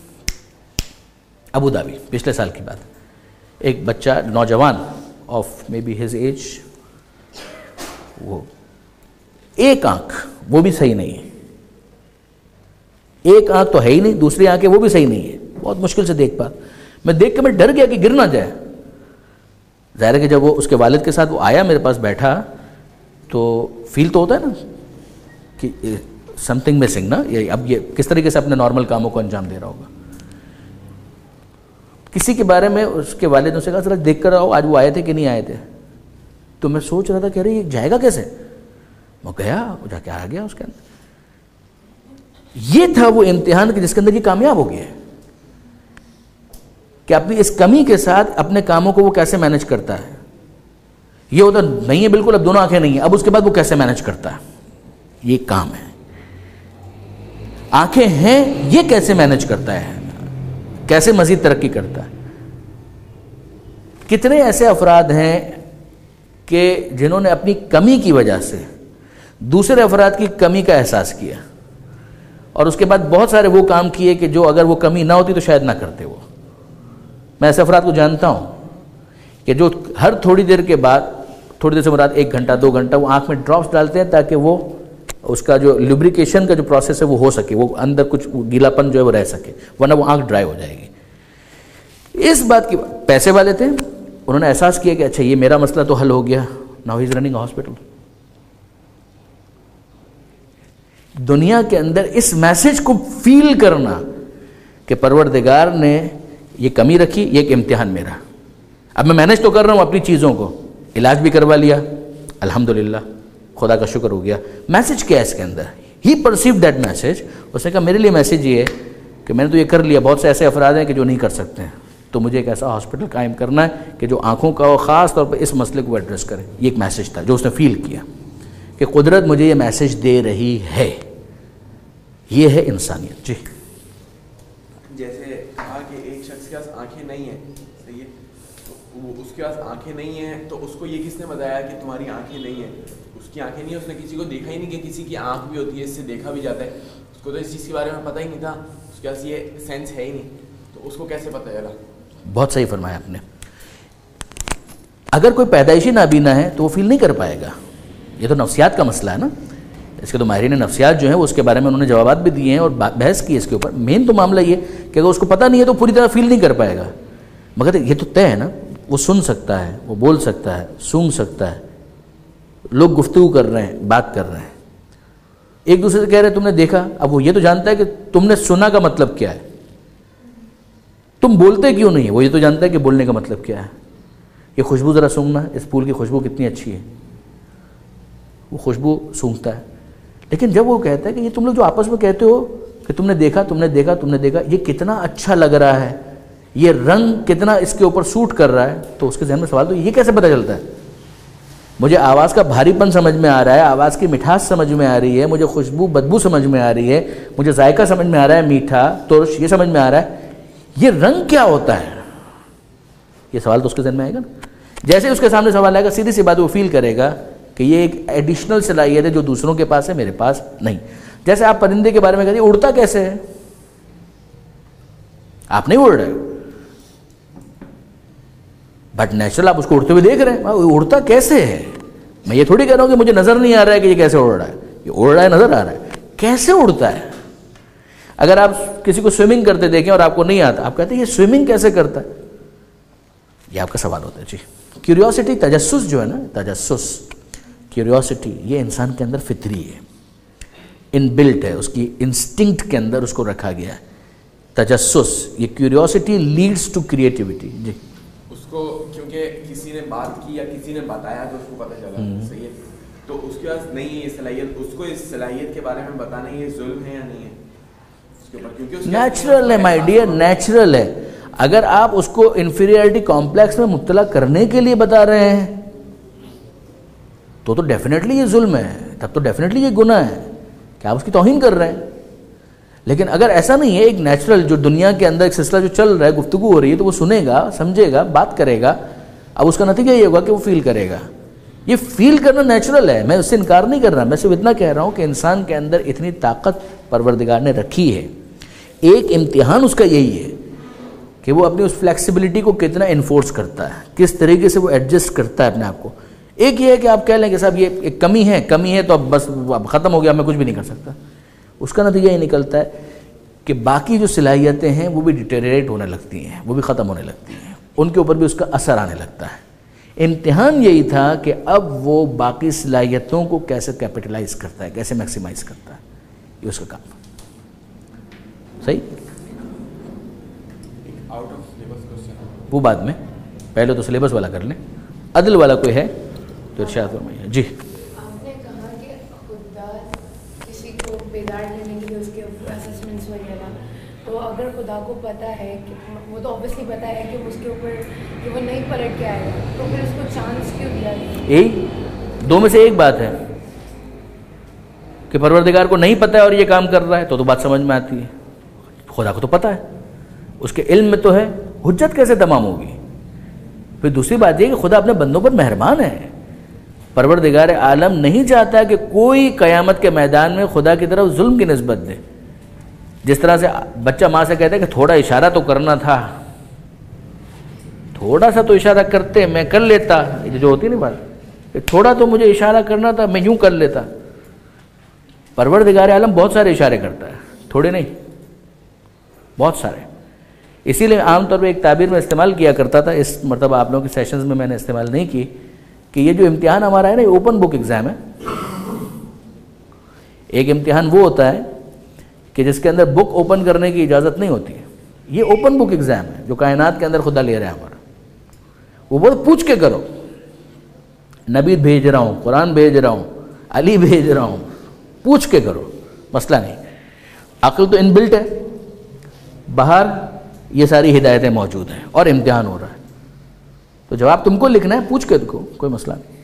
ابو دھابی پچھلے سال کی بات، ایک بچہ نوجوان of maybe his age, وہ ایک آنکھ وہ بھی صحیح نہیں ہے، ایک آنکھ تو ہے ہی نہیں، دوسری آنکھ ہے وہ بھی صحیح نہیں ہے، بہت مشکل سے دیکھ پا۔ میں دیکھ کے میں ڈر گیا کہ گر نہ جائے۔ ظاہر ہے کہ جب وہ اس کے والد کے ساتھ وہ آیا میرے پاس بیٹھا تو فیل تو ہوتا ہے نا کہ سم تھنگ مسنگ نا، یہ اب یہ کس طریقے سے اپنے نارمل کاموں کو انجام دے رہا ہوگا۔ کسی کے بارے میں اس کے والد نے سے کہا ذرا دیکھ کر آؤ آج وہ آئے تھے کہ نہیں آئے تھے، تو میں سوچ رہا تھا کہ ارے یہ جائے گا کیسے، وہ گیا، وہ جا کے آ گیا اس کے اندر۔ یہ تھا وہ امتحان کہ جس کے اندر یہ کامیاب ہو گیا کہ اپنی اس کمی کے ساتھ اپنے کاموں کو وہ کیسے مینج کرتا ہے۔ یہ ہوتا نہیں ہے بالکل، اب دونوں آنکھیں نہیں ہیں، اب اس کے بعد وہ کیسے مینج کرتا ہے، یہ کام ہے۔ آنکھیں ہیں، یہ کیسے مینج کرتا ہے، کیسے مزید ترقی کرتا ہے۔ کتنے ایسے افراد ہیں کہ جنہوں نے اپنی کمی کی وجہ سے دوسرے افراد کی کمی کا احساس کیا اور اس کے بعد بہت سارے وہ کام کیے کہ جو اگر وہ کمی نہ ہوتی تو شاید نہ کرتے وہ۔ میں ایسے افراد کو جانتا ہوں کہ جو ہر تھوڑی دیر کے بعد، تھوڑی دیر سے مراد ایک گھنٹہ دو گھنٹہ وہ آنکھ میں ڈراپس ڈالتے ہیں تاکہ وہ اس کا جو لوبریکیشن کا جو پروسیس ہے وہ ہو سکے، وہ اندر کچھ گیلا پن جو ہے وہ رہ سکے، ورنہ وہ آنکھ ڈرائی ہو جائے گی۔ اس بات کی پیسے والے تھے، انہوں نے احساس کیا کہ اچھا یہ میرا مسئلہ تو حل ہو گیا، now he is running hospital. دنیا کے اندر اس میسج کو فیل کرنا کہ پروردگار نے یہ کمی رکھی، یہ ایک امتحان میرا، اب میں مینج تو کر رہا ہوں اپنی چیزوں کو، علاج بھی کروا لیا الحمدللہ، خدا کا شکر ہو گیا۔ میسج کیا ہے اس کے اندر؟ He perceive that message. اس نے کہا میرے لیے میسج یہ ہے کہ میں نے تو یہ کر لیا، بہت سے ایسے افراد ہیں کہ جو نہیں کر سکتے ہیں، تو مجھے ایک ایسا ہاسپٹل قائم کرنا ہے کہ جو آنکھوں کا اور خاص طور پر اس مسئلے کو ایڈریس کرے۔ یہ ایک میسج تھا جو اس نے فیل کیا کہ قدرت مجھے یہ میسج دے رہی ہے۔ یہ ہے انسانیت۔ جی جیسے کہا کہ ایک شخص کے پاس آنکھیں نہیں ہیں، صحیح ہے، تو وہ اس کے پاس آنکھیں نہیں ہیں تو اس کو یہ کس نے بتایا کہ تمہاری آنکھیں نہیں ہیں؟ اس کی آنکھیں نہیں ہیں، اس نے کسی کو دیکھا ہی نہیں کہ کسی کی آنکھ بھی ہوتی ہے، اس سے دیکھا بھی جاتا ہے، اس کو تو اس چیز کے بارے میں پتہ ہی نہیں تھا، اس کے پاس یہ سینس ہے ہی نہیں، تو اس کو کیسے پتہ چلا؟ بہت صحیح فرمایا آپ نے۔ اگر کوئی پیدائشی نابینا ہے تو وہ فیل نہیں کر پائے گا، یہ تو نفسیات کا مسئلہ ہے نا۔ اس کے تو ماہرین نفسیات جو ہیں وہ اس کے بارے میں انہوں نے جوابات بھی دیے ہیں اور بحث کی اس کے اوپر. مین تو معاملہ یہ کہ اگر اس کو پتہ نہیں ہے تو پوری طرح فیل نہیں کر پائے گا. مگر یہ تو طے ہے نا, وہ سن سکتا ہے, وہ بول سکتا ہے, سونگ سکتا ہے, لوگ گفتگو کر رہے ہیں, بات کر رہے ہیں, ایک دوسرے سے کہہ رہے ہیں تم نے دیکھا. اب وہ یہ تو جانتا ہے کہ تم نے سنا کا مطلب کیا ہے, تم بولتے کیوں نہیں ہے, وہ یہ تو جانتا ہے کہ بولنے کا مطلب کیا ہے. یہ خوشبو ذرا سونگنا, اس پھول کی خوشبو کتنی اچھی ہے, وہ خوشبو سونگتا ہے. لیکن جب وہ کہتا ہے کہ یہ تم لوگ جو آپس میں کہتے ہو کہ تم نے دیکھا تم نے دیکھا تم نے دیکھا یہ کتنا اچھا لگ رہا ہے, یہ رنگ کتنا اس کے اوپر سوٹ کر رہا ہے, تو اس کے ذہن میں سوال تو یہ کیسے پتہ چلتا ہے. مجھے آواز کا بھاری پن سمجھ میں آ رہا ہے, آواز کی مٹھاس سمجھ میں آ رہی ہے, مجھے خوشبو بدبو سمجھ میں آ رہی ہے, مجھے ذائقہ سمجھ میں آ رہا ہے, میٹھا ترش یہ سمجھ میں آ رہا ہے, یہ رنگ کیا ہوتا ہے. یہ سوال تو اس کے ذہن میں آئے گا نا. جیسے اس کے سامنے سوال آئے گا سیدھی سی بات وہ فیل کرے گا کہ یہ ایک ایڈیشنل صلاحیت ہے جو دوسروں کے پاس ہے, میرے پاس نہیں. جیسے آپ پرندے کے بارے میں کہتے ہیں اڑتا کیسے ہے, آپ نہیں اڑ رہے بٹ نیچرل آپ اس کو اڑتے ہوئے دیکھ رہے ہیں, اڑتا کیسے ہے. میں یہ تھوڑی کہہ رہا ہوں کہ مجھے نظر نہیں آ رہا ہے کہ یہ کیسے اڑ رہا ہے, یہ اڑ رہا ہے نظر آ رہا ہے, کیسے اڑتا ہے. اگر آپ کسی کو سوئمنگ کرتے دیکھیں اور آپ کو نہیں آتا, آپ کہتے ہیں یہ سوئمنگ کیسے کرتا ہے, یہ آپ کا سوال ہوتا ہے. جی کیوریوسٹی, تجسس جو ہے نا, تجسس کیوریوسٹی یہ انسان کے اندر فطری ہے, ان بلٹ ہے, اس کی انسٹنکٹ کے اندر اس کو رکھا گیا ہے. تجسس یہ کیوریوسٹی لیڈس ٹو کریٹیوٹی. جی اس کو کیونکہ کسی نے بات کی یا کسی نے بتایا تو اس کو پتہ چلا, صحیح ہے, تو اس کے پاس نہیں ہے یہ صلاحیت, اس کو اس صلاحیت کے بارے میں بتانا یہ ظلم ہے یا نہیں ہے اس کے اوپر, کیونکہ نیچرل ہے مائی ڈیئر, نیچرل ہے. اگر آپ اس کو انفیریئرٹی کمپلیکس میں مبتلا کرنے کے لیے بتا رہے ہیں تو تو ڈیفینیٹلی یہ ظلم ہے, تب تو ڈیفینیٹلی یہ گناہ ہے کہ آپ اس کی توہین کر رہے ہیں. لیکن اگر ایسا نہیں ہے, ایک نیچرل جو دنیا کے اندر ایک سلسلہ جو چل رہا ہے, گفتگو ہو رہی ہے, تو وہ سنے گا, سمجھے گا, بات کرے گا. اب اس کا نتیجہ یہ ہوگا کہ وہ فیل کرے گا. یہ فیل کرنا نیچرل ہے, میں اس سے انکار نہیں کر رہا, میں صرف اتنا کہہ رہا ہوں کہ انسان کے اندر اتنی طاقت پروردگار نے رکھی ہے. ایک امتحان اس کا یہی ہے کہ وہ اپنی اس فلیکسیبلٹی کو کتنا انفورس کرتا ہے, کس طریقے سے وہ ایڈجسٹ کرتا ہے اپنے آپ کو. ایک یہ ہے کہ آپ کہہ لیں کہ صاحب یہ ایک کمی ہے, کمی ہے تو اب بس اب ختم ہو گیا, میں کچھ بھی نہیں کر سکتا. اس کا نتیجہ یہ نکلتا ہے کہ باقی جو صلاحیتیں ہیں وہ بھی ڈیٹیریٹ ہونے لگتی ہیں, وہ بھی ختم ہونے لگتی ہیں, ان کے اوپر بھی اس کا اثر آنے لگتا ہے. امتحان یہی تھا کہ اب وہ باقی صلاحیتوں کو کیسے کیپٹلائز کرتا ہے, کیسے میکسیمائز کرتا ہے, یہ اس کا کام. صحیح, وہ بعد میں, پہلے تو سلیبس والا کر لیں. عدل والا کوئی ہے تو ارشاد فرمائیے. جی آپ نے کہا کہ خدا کسی کو بیدار لینے کے لیے اس کے اسسمنٹس وغیرہ, تو اگر خدا کو پتہ ہے کہ وہ تو اوبیسلی پتہ ہے کہ اس کے اوپر کہ وہ نہیں پلٹ کے آئے گا, تو پھر اس کو چانس کیوں دیا؟ یہی دو میں سے ایک بات ہے کہ پروردگار کو نہیں پتہ ہے اور یہ کام کر رہا ہے, تو تو بات سمجھ میں آتی ہے. خدا کو تو پتہ ہے, اس کے علم میں تو ہے, حجت کیسے تمام ہوگی. پھر دوسری بات یہ کہ خدا اپنے بندوں پر مہربان ہے. پروردگار عالم نہیں چاہتا کہ کوئی قیامت کے میدان میں خدا کی طرف ظلم کی نسبت دے. جس طرح سے بچہ ماں سے کہتا ہے کہ تھوڑا اشارہ تو کرنا تھا, تھوڑا سا تو اشارہ کرتے میں کر لیتا, یہ جو ہوتی نہیں بات کہ تھوڑا تو مجھے اشارہ کرنا تھا میں یوں کر لیتا. پروردگار عالم بہت سارے اشارے کرتا ہے, تھوڑے نہیں, بہت سارے. اسی لیے عام طور پہ ایک تعبیر میں استعمال کیا کرتا تھا, اس مرتبہ آپ لوگوں کے سیشنز میں میں نے استعمال نہیں کی, کہ یہ جو امتحان ہمارا ہے نا, یہ اوپن بک ایگزام ہے. ایک امتحان وہ ہوتا ہے کہ جس کے اندر بک اوپن کرنے کی اجازت نہیں ہوتی ہے. یہ اوپن بک ایگزام ہے جو کائنات کے اندر خدا لے رہا ہے ہمارا. وہ بہت پوچھ کے کرو, نبی بھیج رہا ہوں, قرآن بھیج رہا ہوں, علی بھیج رہا ہوں, پوچھ کے کرو, مسئلہ نہیں. عقل تو ان بلٹ ہے, باہر یہ ساری ہدایتیں موجود ہیں اور امتحان ہو رہا ہے, تو جواب تم کو لکھنا ہے, پوچھ کے کو, کوئی مسئلہ نہیں.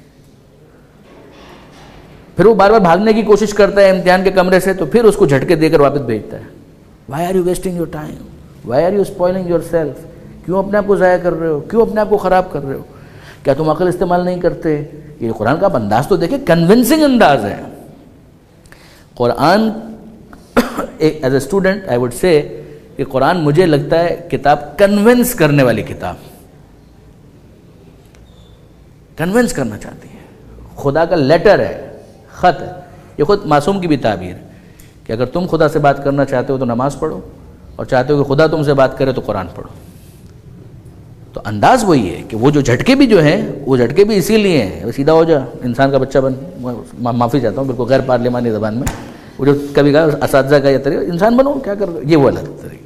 پھر وہ بار بار بھاگنے کی کوشش کرتا ہے امتحان کے کمرے سے, تو پھر اس کو جھٹکے دے کر واپس بھیجتا ہے. Why are you wasting your time, why are you spoiling yourself, کیوں اپنے آپ کو ضائع کر رہے ہو, کیوں اپنے آپ کو خراب کر رہے ہو, کیا تم عقل استعمال نہیں کرتے. یہ قرآن کا انداز تو دیکھیں, کنونسنگ انداز ہے قرآن. As a student I would say کہ قرآن مجھے لگتا ہے کتاب کنونس کرنے والی کتاب, کنونس کرنا چاہتی ہے. خدا کا لیٹر ہے, خط ہے. یہ خود معصوم کی بھی تعبیر ہے کہ اگر تم خدا سے بات کرنا چاہتے ہو تو نماز پڑھو، اور چاہتے ہو کہ خدا تم سے بات کرے تو قرآن پڑھو. تو انداز وہی ہے کہ وہ جو جھٹکے بھی جو ہیں وہ جھٹکے بھی اسی لیے ہیں، سیدھا ہو جا انسان کا بچہ بن، معافی چاہتا ہوں بالکل غیر پارلیمانی زبان میں، وہ جو کبھی کہا اساتذہ کا یہ طریقہ انسان بنو کیا کر، یہ وہ الگ طریقہ.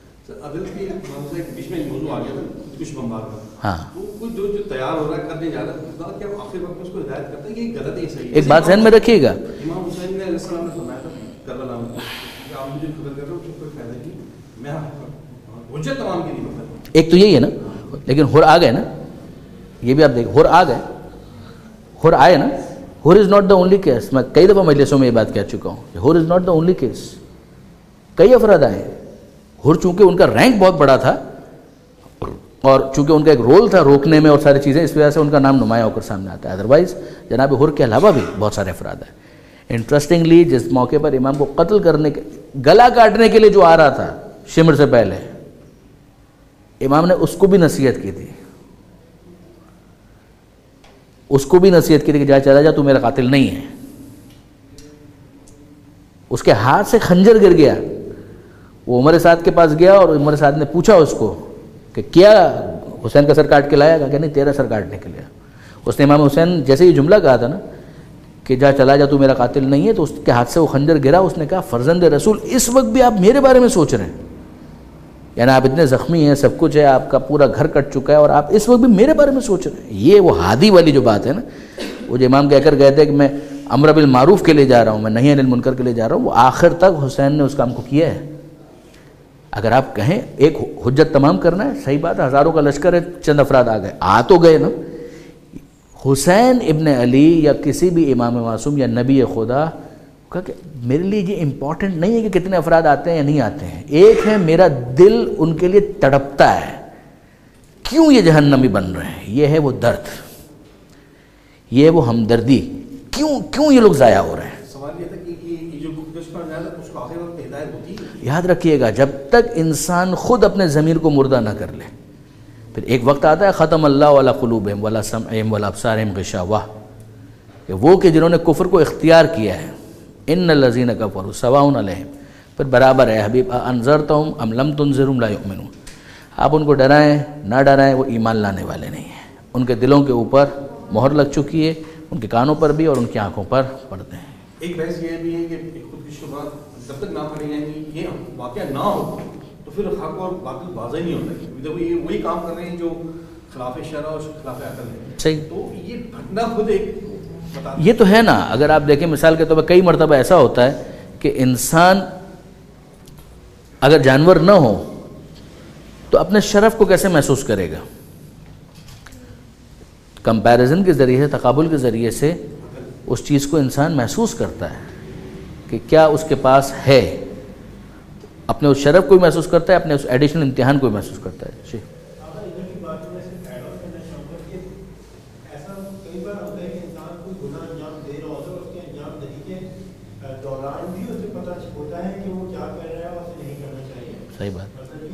ہاں تیار ہو رہا ہے کرنے جا رہا ہے کہ آخر وقت میں اس کو ہدایت کرتا ہے کہ یہ غلط ہے صحیح ہے. ایک بات ذہن میں رکھیے گا، امام حسین علیہ السلام نے فرمایا تھا کربلا میں کہ آپ مجھے خبر کر رہے ہو کہ کوئی فائدہ نہیں، میں حجت تمام کی نہیں مطلب. ایک تو یہی ہے نا، لیکن ہر آ گئے نا، یہ بھی آپ دیکھیں ہر آ گئے، ہر آئے نا. Her is not the only case. میں کئی دفعہ مجلسوں میں یہ بات کہہ چکا ہوں کہ her is not the only case. کئی افراد آئے. ہر چونکہ ان کا رینک بہت بڑا تھا اور چونکہ ان کا ایک رول تھا روکنے میں اور ساری چیزیں، اس وجہ سے ان کا نام نمایاں ہو کر سامنے آتا ہے. ادروائز جناب ہر کے علاوہ بھی بہت سارے افراد ہیں. انٹرسٹنگلی جس موقع پر امام کو قتل کرنے کے گلا کاٹنے کے لیے جو آ رہا تھا شمر سے پہلے، امام نے اس کو بھی نصیحت کی تھی، اس کو بھی نصیحت کی تھی کہ جا چلا جا تو میرا قاتل نہیں ہے. اس کے ہاتھ سے خنجر گر گیا. وہ عمر سعد کے پاس گیا اور عمر سعد نے پوچھا اس کو کہ کیا حسین کا سر کاٹ کے لایا گا کہ نہیں تیرا سر کاٹنے کے لیا. اس نے امام حسین جیسے یہ جملہ کہا تھا نا کہ جا چلا جا تو میرا قاتل نہیں ہے، تو اس کے ہاتھ سے وہ خنجر گرا. اس نے کہا فرزند رسول اس وقت بھی آپ میرے بارے میں سوچ رہے ہیں، یعنی آپ اتنے زخمی ہیں، سب کچھ ہے، آپ کا پورا گھر کٹ چکا ہے اور آپ اس وقت بھی میرے بارے میں سوچ رہے ہیں. یہ وہ ہادی والی جو بات ہے نا، وہ جو امام کہہ کر گئے تھے کہ میں امر بالمعروف کے لیے جا رہا ہوں، میں نہی عن المنکر کے لیے جا رہا ہوں، وہ آخر تک حسین نے اس کام کو کیا ہے. اگر آپ کہیں ایک حجت تمام کرنا ہے، صحیح بات ہے، ہزاروں کا لشکر ہے، چند افراد آ گئے، آ تو گئے نا. حسین ابن علی یا کسی بھی امام معصوم یا نبی خدا کہا کہ میرے لیے یہ امپورٹنٹ نہیں ہے کہ کتنے افراد آتے ہیں یا نہیں آتے ہیں، ایک ہے میرا دل ان کے لیے تڑپتا ہے، کیوں یہ جہنمی بن رہے ہیں، یہ ہے وہ درد، یہ وہ ہمدردی، کیوں کیوں یہ لوگ ضائع ہو رہے ہیں. سوال یہ تھا کہ یہ جو گفتگو پر زیادہ اس کو آخر وقت ہدایت ہوتی ہے. یاد رکھیے گا جب تک انسان خود اپنے ضمیر کو مردہ نہ کر لے، پھر ایک وقت آتا ہے ختم اللہ علی قلوبہم ولا سمعہم ولا ابصارہم غشاوہ، کہ وہ کہ جنہوں نے کفر کو اختیار کیا ہے، ان الذین کفروا سواء علیہم، پھر برابر ہے حبیب انذرتہم ام لم تنذرہم لا یؤمنون. آپ ان کو ڈرائیں نہ ڈرائیں وہ ایمان لانے والے نہیں ہیں. ان کے دلوں کے اوپر مہر لگ چکی ہے، ان کے کانوں پر بھی اور ان کی آنکھوں پر پڑتے ہیں. ایک بحث یہ بھی ہے کہ خود کی شبہات جب تک نہ پڑے یعنی یہ واقعہ نہ ہو تو پھر حق اور باطل واضح نہیں ہوتا. جب یہ وہی کام کر رہے ہیں جو خلاف شرع اور خلاف عقل ہے، صحیح. تو یہ گھٹنا خود ایک بتا یہ تو ہے نا. اگر آپ دیکھیں مثال کے طور پر کئی مرتبہ ایسا ہوتا ہے کہ انسان اگر جانور نہ ہو تو اپنے شرف کو کیسے محسوس کرے گا. کمپیریزن کے ذریعے سے، تقابل کے ذریعے سے اس چیز کو انسان محسوس کرتا ہے کہ کیا اس کے پاس ہے، اپنے اس شرف کو بھی محسوس کرتا ہے، اپنے اس ایڈیشنل امتحان کو بھی محسوس کرتا ہے. جی صحیح بات.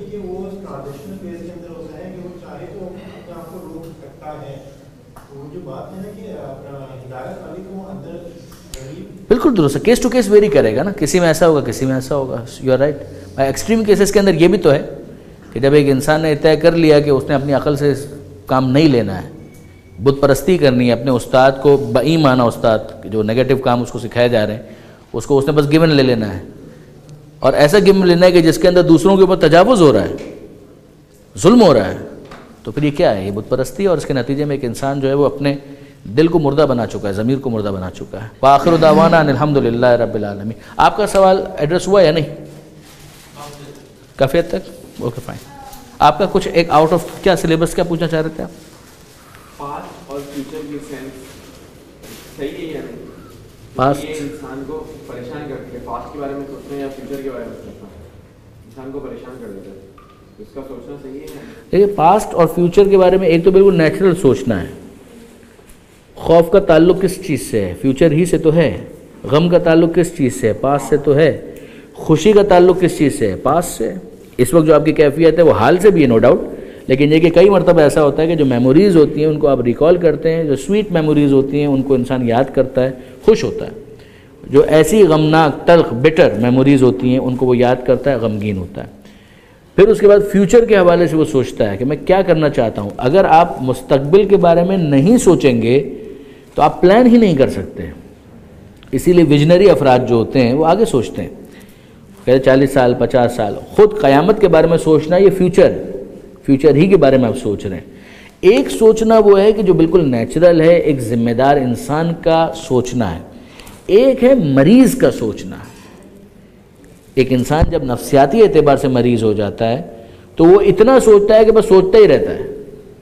بالکل درست ہے. کیس ٹو کیس ویری کرے گا نا، کسی میں ایسا ہوگا کسی میں ایسا ہوگا. You are right. Extreme cases کے اندر یہ بھی تو ہے کہ جب ایک انسان نے طے کر لیا کہ اس نے اپنی عقل سے کام نہیں لینا ہے، بت پرستی کرنی ہے، اپنے استاد کو بئی مانا استاد جو نیگیٹو کام اس کو سکھائے جا رہے ہیں اس کو اس نے بس گیون لے لینا ہے، اور ایسا گیون لینا ہے کہ جس کے اندر دوسروں کے اوپر تجاوز ہو رہا ہے، ظلم ہو رہا ہے، تو پھر یہ کیا ہے؟ یہ بت پرستی ہے. اور اس کے نتیجے میں ایک انسان جو ہے وہ اپنے دل کو مردہ بنا چکا ہے، ضمیر کو مردہ بنا چکا ہے. وآخر دعوانا ان الحمدللہ رب العالمین. آپ کا سوال ایڈریس ہوا یا نہیں کافی حد تک؟ Okay fine. آپ کا کچھ ایک آؤٹ آف کیا سلیبس کیا پوچھنا چاہ رہے تھے آپ؟ پاسٹ اور فیوچر کی سینس صحیح ہے یا نہیں؟ پاسٹ یہ انسان کو پریشان کرتی ہے. پاسٹ کے بارے میں سوچنا ہے یا فیوچر کے بارے میں سوچنا ہے، انسان کو پریشان کر دیتا ہے. اس کا سوچنا صحیح ہے. دیکھیے پاسٹ اور فیوچر کے بارے میں ایک تو بالکل نیچرل سوچنا ہے. خوف کا تعلق کس چیز سے ہے؟ فیوچر ہی سے تو ہے. غم کا تعلق کس چیز سے ہے؟ پاسٹ سے تو ہے. خوشی کا تعلق کس چیز سے ہے؟ پاسٹ سے. اس وقت جو آپ کی کیفیت ہے وہ حال سے بھی ہے نو ڈاؤٹ، لیکن یہ کہ کئی مرتبہ ایسا ہوتا ہے کہ جو میموریز ہوتی ہیں ان کو آپ ریکال کرتے ہیں، جو سویٹ میموریز ہوتی ہیں ان کو انسان یاد کرتا ہے، خوش ہوتا ہے. جو ایسی غمناک تلخ بٹر میموریز ہوتی ہیں ان کو وہ یاد کرتا ہے, غمگین ہوتا ہے. پھر اس کے بعد فیوچر کے حوالے سے وہ سوچتا ہے کہ میں کیا کرنا چاہتا ہوں. اگر آپ مستقبل کے بارے میں نہیں سوچیں گے تو آپ پلان ہی نہیں کر سکتے. اسی لیے ویژنری افراد جو ہوتے ہیں وہ آگے سوچتے ہیں, کہتے چالیس سال پچاس سال. خود قیامت کے بارے میں سوچنا, یہ فیوچر فیوچر ہی کے بارے میں آپ سوچ رہے ہیں. ایک سوچنا وہ ہے کہ جو بالکل نیچرل ہے, ایک ذمہ دار انسان کا سوچنا ہے. ایک ہے مریض کا سوچنا. ایک انسان جب نفسیاتی اعتبار سے مریض ہو جاتا ہے تو وہ اتنا سوچتا ہے کہ بس سوچتا ہی رہتا ہے.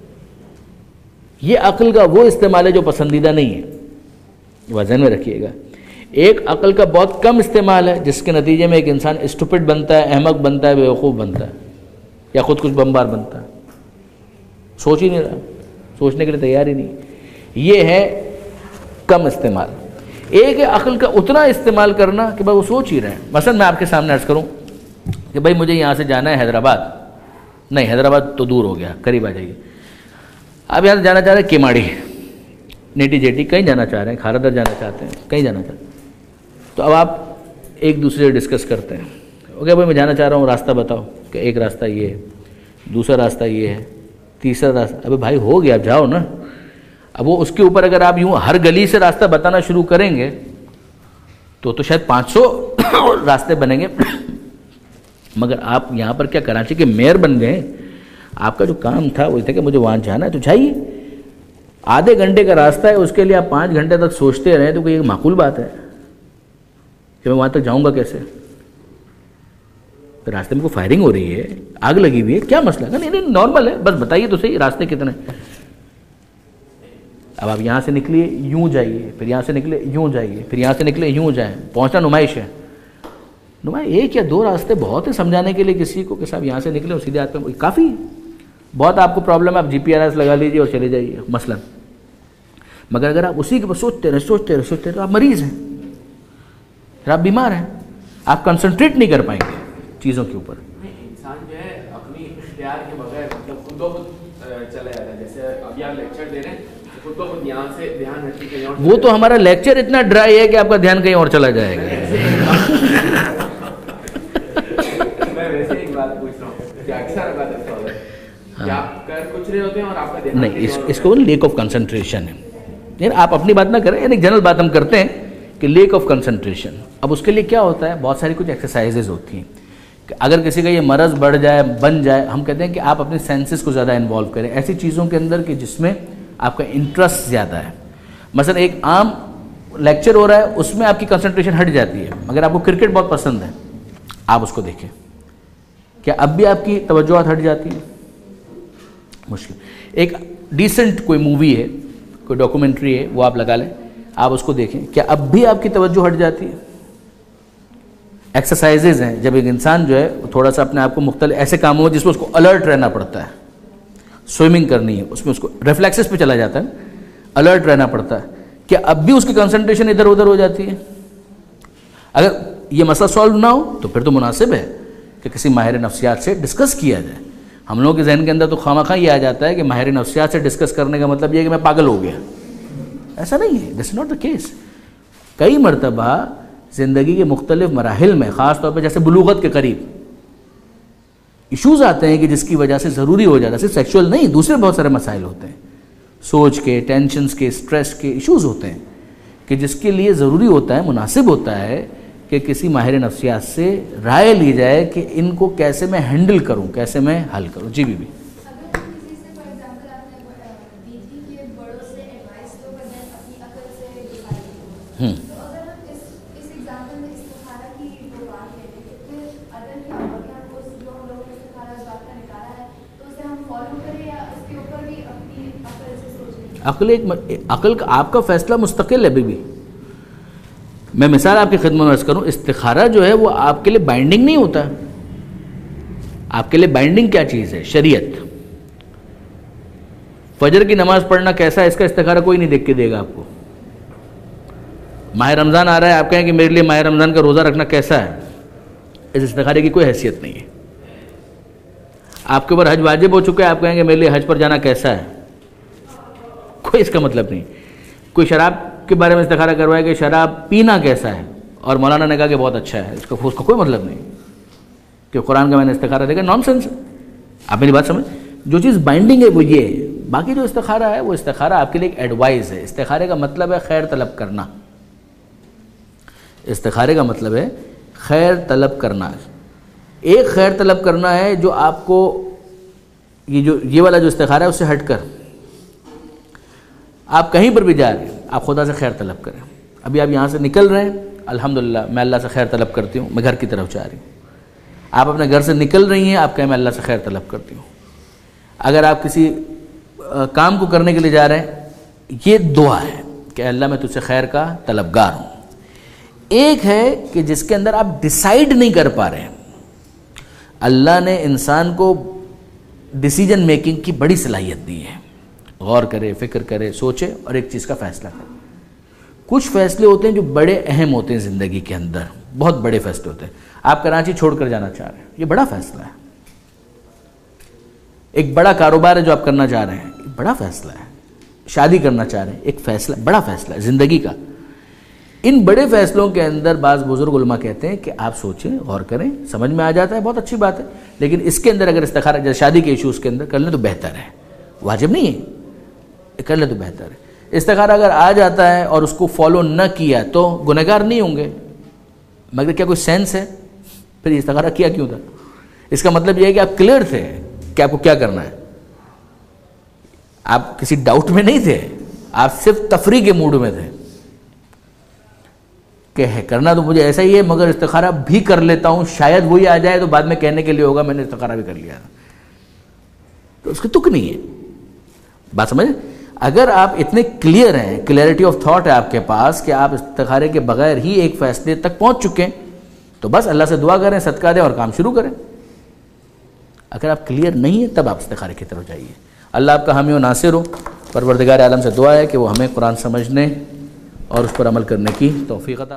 یہ عقل کا وہ استعمال ہے جو پسندیدہ نہیں ہے, ذہن میں رکھیے گا. ایک عقل کا بہت کم استعمال ہے جس کے نتیجے میں ایک انسان اسٹوپڈ بنتا ہے, احمق بنتا ہے, بیوقوف بنتا ہے, یا خود کچھ بمبار بنتا ہے. سوچ ہی نہیں رہا, سوچنے کے لیے تیار ہی نہیں. یہ ہے کم استعمال. ایک ہے عقل کا اتنا استعمال کرنا کہ بھائی وہ سوچ ہی رہے ہیں. مثلا میں آپ کے سامنے عرض کروں کہ بھائی مجھے یہاں سے جانا ہے حیدرآباد. نہیں, حیدرآباد تو دور ہو گیا, قریب آ جائیے. آپ یہاں سے جانا چاہ رہے ہیں کیماڑی, نیٹی جیٹی, کہیں جانا چاہ رہے ہیں, کھارا در جانا چاہتے ہیں, کہیں جانا چاہتے ہیں. تو اب آپ ایک دوسرے سے ڈسکس کرتے ہیں, اوکے بھائی میں جانا چاہ رہا ہوں, راستہ بتاؤ. کہ ایک راستہ یہ ہے, دوسرا راستہ یہ ہے, تیسرا راستہ. ابے بھائی ہو گیا, آپ جاؤ نا. اب وہ اس کے اوپر اگر آپ یوں ہر گلی سے راستہ بتانا شروع کریں گے تو تو شاید پانچ سو راستے بنیں گے. مگر آپ یہاں پر کیا کراچی کے میئر بن گئے. آپ کا جو کام تھا وہ یہ تھا کہ مجھے وہاں جانا ہے تو جائیے. آدھے گھنٹے کا راستہ ہے, اس کے لیے آپ پانچ گھنٹے تک سوچتے رہیں تو کوئی ایک معقول بات ہے کہ میں وہاں تک جاؤں گا کیسے. راستے میں کوئی فائرنگ ہو رہی ہے, آگ لگی ہوئی ہے, کیا مسئلہ ہے؟ نہیں نہیں نارمل ہے, بس بتائیے تو صحیح راستے کتنے. اب آپ یہاں سے نکلیے یوں جائیے, پھر یہاں سے نکلے یوں جائیے, پھر یہاں سے نکلے یوں جائیں, پہنچنا نمائش ہے. نمائش ایک یا دو راستے بہت ہے سمجھانے کے لیے کسی کو کہ صاحب یہاں سے نکلے اور سیدھے ہاتھ پہ, کافی. بہت آپ کو پرابلم ہے, آپ جی پی آر ایس لگا لیجیے اور چلے جائیے مثلا. مگر اگر آپ اسی کے پاس سوچتے رہے سوچتے رہے سوچتے رہے تو آپ مریض ہیں, پھر آپ بیمار ہیں, آپ کنسنٹریٹ نہیں کر پائیں گے چیزوں کے اوپر. انسان جو ہے اپنی اختیار کے بغیر مطلب خود بخود چلا جاتا ہے. جیسے ابھی آپ لیکچر دے رہے ہیں, خود بخود یہاں سے دھیان ہٹے کہیں اور. وہ تو ہمارا لیکچر اتنا ڈرائی ہے کہ آپ کا دھیان کہیں اور چلا جائے گا. میں ویسے ایک بات پوچھ رہا ہوں کہ اکثر بات ایسا ہوتا ہے کہ آپ کر کچھ رہے ہوتے ہیں اور آپ کا دھیان نہیں, اس اس کو لیک آف کنسنٹریشن ہے. یعنی آپ اپنی بات نہ کریں, یعنی جنرل بات ہم کرتے ہیں کہ لیک آف کنسنٹریشن. اب اس کے لیے کیا ہوتا ہے, بہت ساری کچھ ایکسرسائزز ہوتی ہیں کہ اگر کسی کا یہ مرض بڑھ جائے بن جائے, ہم کہتے ہیں کہ آپ اپنے سینسز کو زیادہ انوالو کریں ایسی چیزوں کے اندر کہ جس میں آپ کا انٹرسٹ زیادہ ہے. مثلا ایک عام لیکچر ہو رہا ہے, اس میں آپ کی کنسنٹریشن ہٹ جاتی ہے, مگر آپ کو کرکٹ بہت پسند ہے, آپ اس کو دیکھیں, کیا اب بھی آپ کی توجہات ہٹ جاتی ہے؟ مشکل. ایک ڈیسنٹ کوئی مووی ہے, کوئی ڈاکومنٹری ہے, وہ آپ لگا لیں, آپ اس کو دیکھیں, کیا اب بھی آپ کی توجہ ہٹ جاتی ہے؟ ایکسرسائزز ہیں جب ایک انسان جو ہے تھوڑا سا اپنے آپ کو مختلف ایسے کاموں جس میں اس کو الرٹ رہنا پڑتا ہے, سوئمنگ کرنی ہے, اس میں اس کو ریفلیکسز پہ چلا جاتا ہے, الرٹ رہنا پڑتا ہے, کہ اب بھی اس کی کنسنٹریشن ادھر ادھر ہو جاتی ہے. اگر یہ مسئلہ سالو نہ ہو تو پھر تو مناسب ہے کہ کسی ماہر نفسیات سے ڈسکس کیا جائے. ہم لوگوں کے ذہن کے اندر تو خواہ مخواہ یہ آ جاتا ہے کہ ماہر نفسیات سے ڈسکس کرنے کا مطلب یہ ہے کہ میں پاگل ہو گیا. ایسا نہیں ہے, دس از ناٹ دا کیس. کئی مرتبہ زندگی کے مختلف مراحل میں, خاص طور پہ جیسے بلوغت کے قریب, ایشوز آتے ہیں کہ جس کی وجہ سے ضروری ہو جاتا ہے, صرف سیکشول نہیں, دوسرے بہت سارے مسائل ہوتے ہیں, سوچ کے, ٹینشنز کے, سٹریس کے ایشوز ہوتے ہیں کہ جس کے لیے ضروری ہوتا ہے, مناسب ہوتا ہے کہ کسی ماہر نفسیات سے رائے لی جائے کہ ان کو کیسے میں ہینڈل کروں, کیسے میں حل کروں. جی بی بی ہوں عقل ایک عقل کا آپ کا فیصلہ مستقل ہے. ابھی بھی میں مثال آپ کی خدمت میں عرض کروں, استخارہ جو ہے وہ آپ کے لیے بائنڈنگ نہیں ہوتا. آپ کے لیے بائنڈنگ کیا چیز ہے؟ شریعت. فجر کی نماز پڑھنا کیسا ہے اس کا استخارہ کوئی نہیں دیکھ کے دے گا آپ کو. ماہ رمضان آ رہا ہے, آپ کہیں کہ میرے لیے ماہ رمضان کا روزہ رکھنا کیسا ہے, اس استخارے کی کوئی حیثیت نہیں ہے. آپ کے اوپر حج واجب ہو چکا ہے, آپ کہیں کہ میرے لیے حج پر جانا کیسا ہے, کوئی اس کا مطلب نہیں. کوئی شراب کے بارے میں استخارہ کروایا کہ شراب پینا کیسا ہے، اور مولانا نے کہا کہ بہت اچھا ہے، اس کا اس کا کوئی مطلب نہیں کہ قرآن کا میں نے استخارہ دیکھا، نان سینس ہے. آپ میری بات سمجھ، جو چیز بائنڈنگ ہے وہ یہ ہے. باقی جو استخارہ ہے وہ استخارہ آپ کے لیے ایک ایڈوائز ہے. استخارے کا مطلب ہے خیر طلب کرنا. استخارے کا مطلب ہے خیر طلب کرنا. ایک خیر طلب کرنا ہے جو آپ کو یہ جو یہ والا جو استخارہ ہے اس سے ہٹ کر آپ کہیں پر بھی جا رہے ہیں آپ خدا سے خیر طلب کریں. ابھی آپ یہاں سے نکل رہے ہیں، الحمدللہ میں اللہ سے خیر طلب کرتی ہوں، میں گھر کی طرف جا رہی ہوں. آپ اپنے گھر سے نکل رہی ہیں، آپ کہیں میں اللہ سے خیر طلب کرتی ہوں. اگر آپ کسی کام کو کرنے کے لیے جا رہے ہیں، یہ دعا ہے کہ اللہ میں تجھ سے خیر کا طلبگار ہوں. ایک ہے کہ جس کے اندر آپ ڈیسائیڈ نہیں کر پا رہے ہیں. اللہ نے انسان کو ڈیسیجن میکنگ کی بڑی صلاحیت دی ہے، غور کرے، فکر کرے، سوچے اور ایک چیز کا فیصلہ کرے. کچھ فیصلے ہوتے ہیں جو بڑے اہم ہوتے ہیں زندگی کے اندر، بہت بڑے فیصلے ہوتے ہیں. آپ کراچی چھوڑ کر جانا چاہ رہے ہیں، یہ بڑا فیصلہ ہے. ایک بڑا کاروبار ہے جو آپ کرنا چاہ رہے ہیں، ایک بڑا فیصلہ ہے. شادی کرنا چاہ رہے ہیں، ایک فیصلہ، بڑا فیصلہ ہے زندگی کا. ان بڑے فیصلوں کے اندر بعض بزرگ علماء کہتے ہیں کہ آپ سوچیں، غور کریں، سمجھ میں آ جاتا ہے بہت اچھی بات ہے، لیکن اس کے اندر اگر استخارہ جیسے شادی کے ایشوز کے اندر کر لیں تو بہتر ہے. واجب نہیں ہے، کر لیں تو بہتر ہے. استخارہ اگر آ جاتا ہے اور اس کو فالو نہ کیا تو گنہگار نہیں ہوں گے. مگر کیا کوئی سینس ہے پھر یہ استخارہ کیا کیوں تھا؟ اس کا مطلب یہ ہے کہ آپ کلیئر تھے کہ آپ کو کیا کرنا ہے. آپ کسی ڈاؤٹ میں نہیں تھے، آپ صرف تفریح کے موڈ میں تھے کہ ہے کرنا تو مجھے ایسا ہی ہے، مگر استخارہ بھی کر لیتا ہوں، شاید وہی آ جائے تو بعد میں کہنے کے لیے ہوگا میں نے استخارہ بھی کر لیا. تو اس کی تک نہیں ہے. بات سمجھ؟ اگر آپ اتنے کلیئر ہیں، کلیئرٹی آف تھاٹ ہے آپ کے پاس کہ آپ استخارے کے بغیر ہی ایک فیصلے تک پہنچ چکے ہیں، تو بس اللہ سے دعا کریں، صدقہ دیں اور کام شروع کریں. اگر آپ کلیئر نہیں ہیں تب آپ استخارے کی طرف جائیے. اللہ آپ کا حامی و ناصر ہو. پروردگار عالم سے دعا ہے کہ وہ ہمیں قرآن سمجھنے اور اس پر عمل کرنے کی توفیق عطا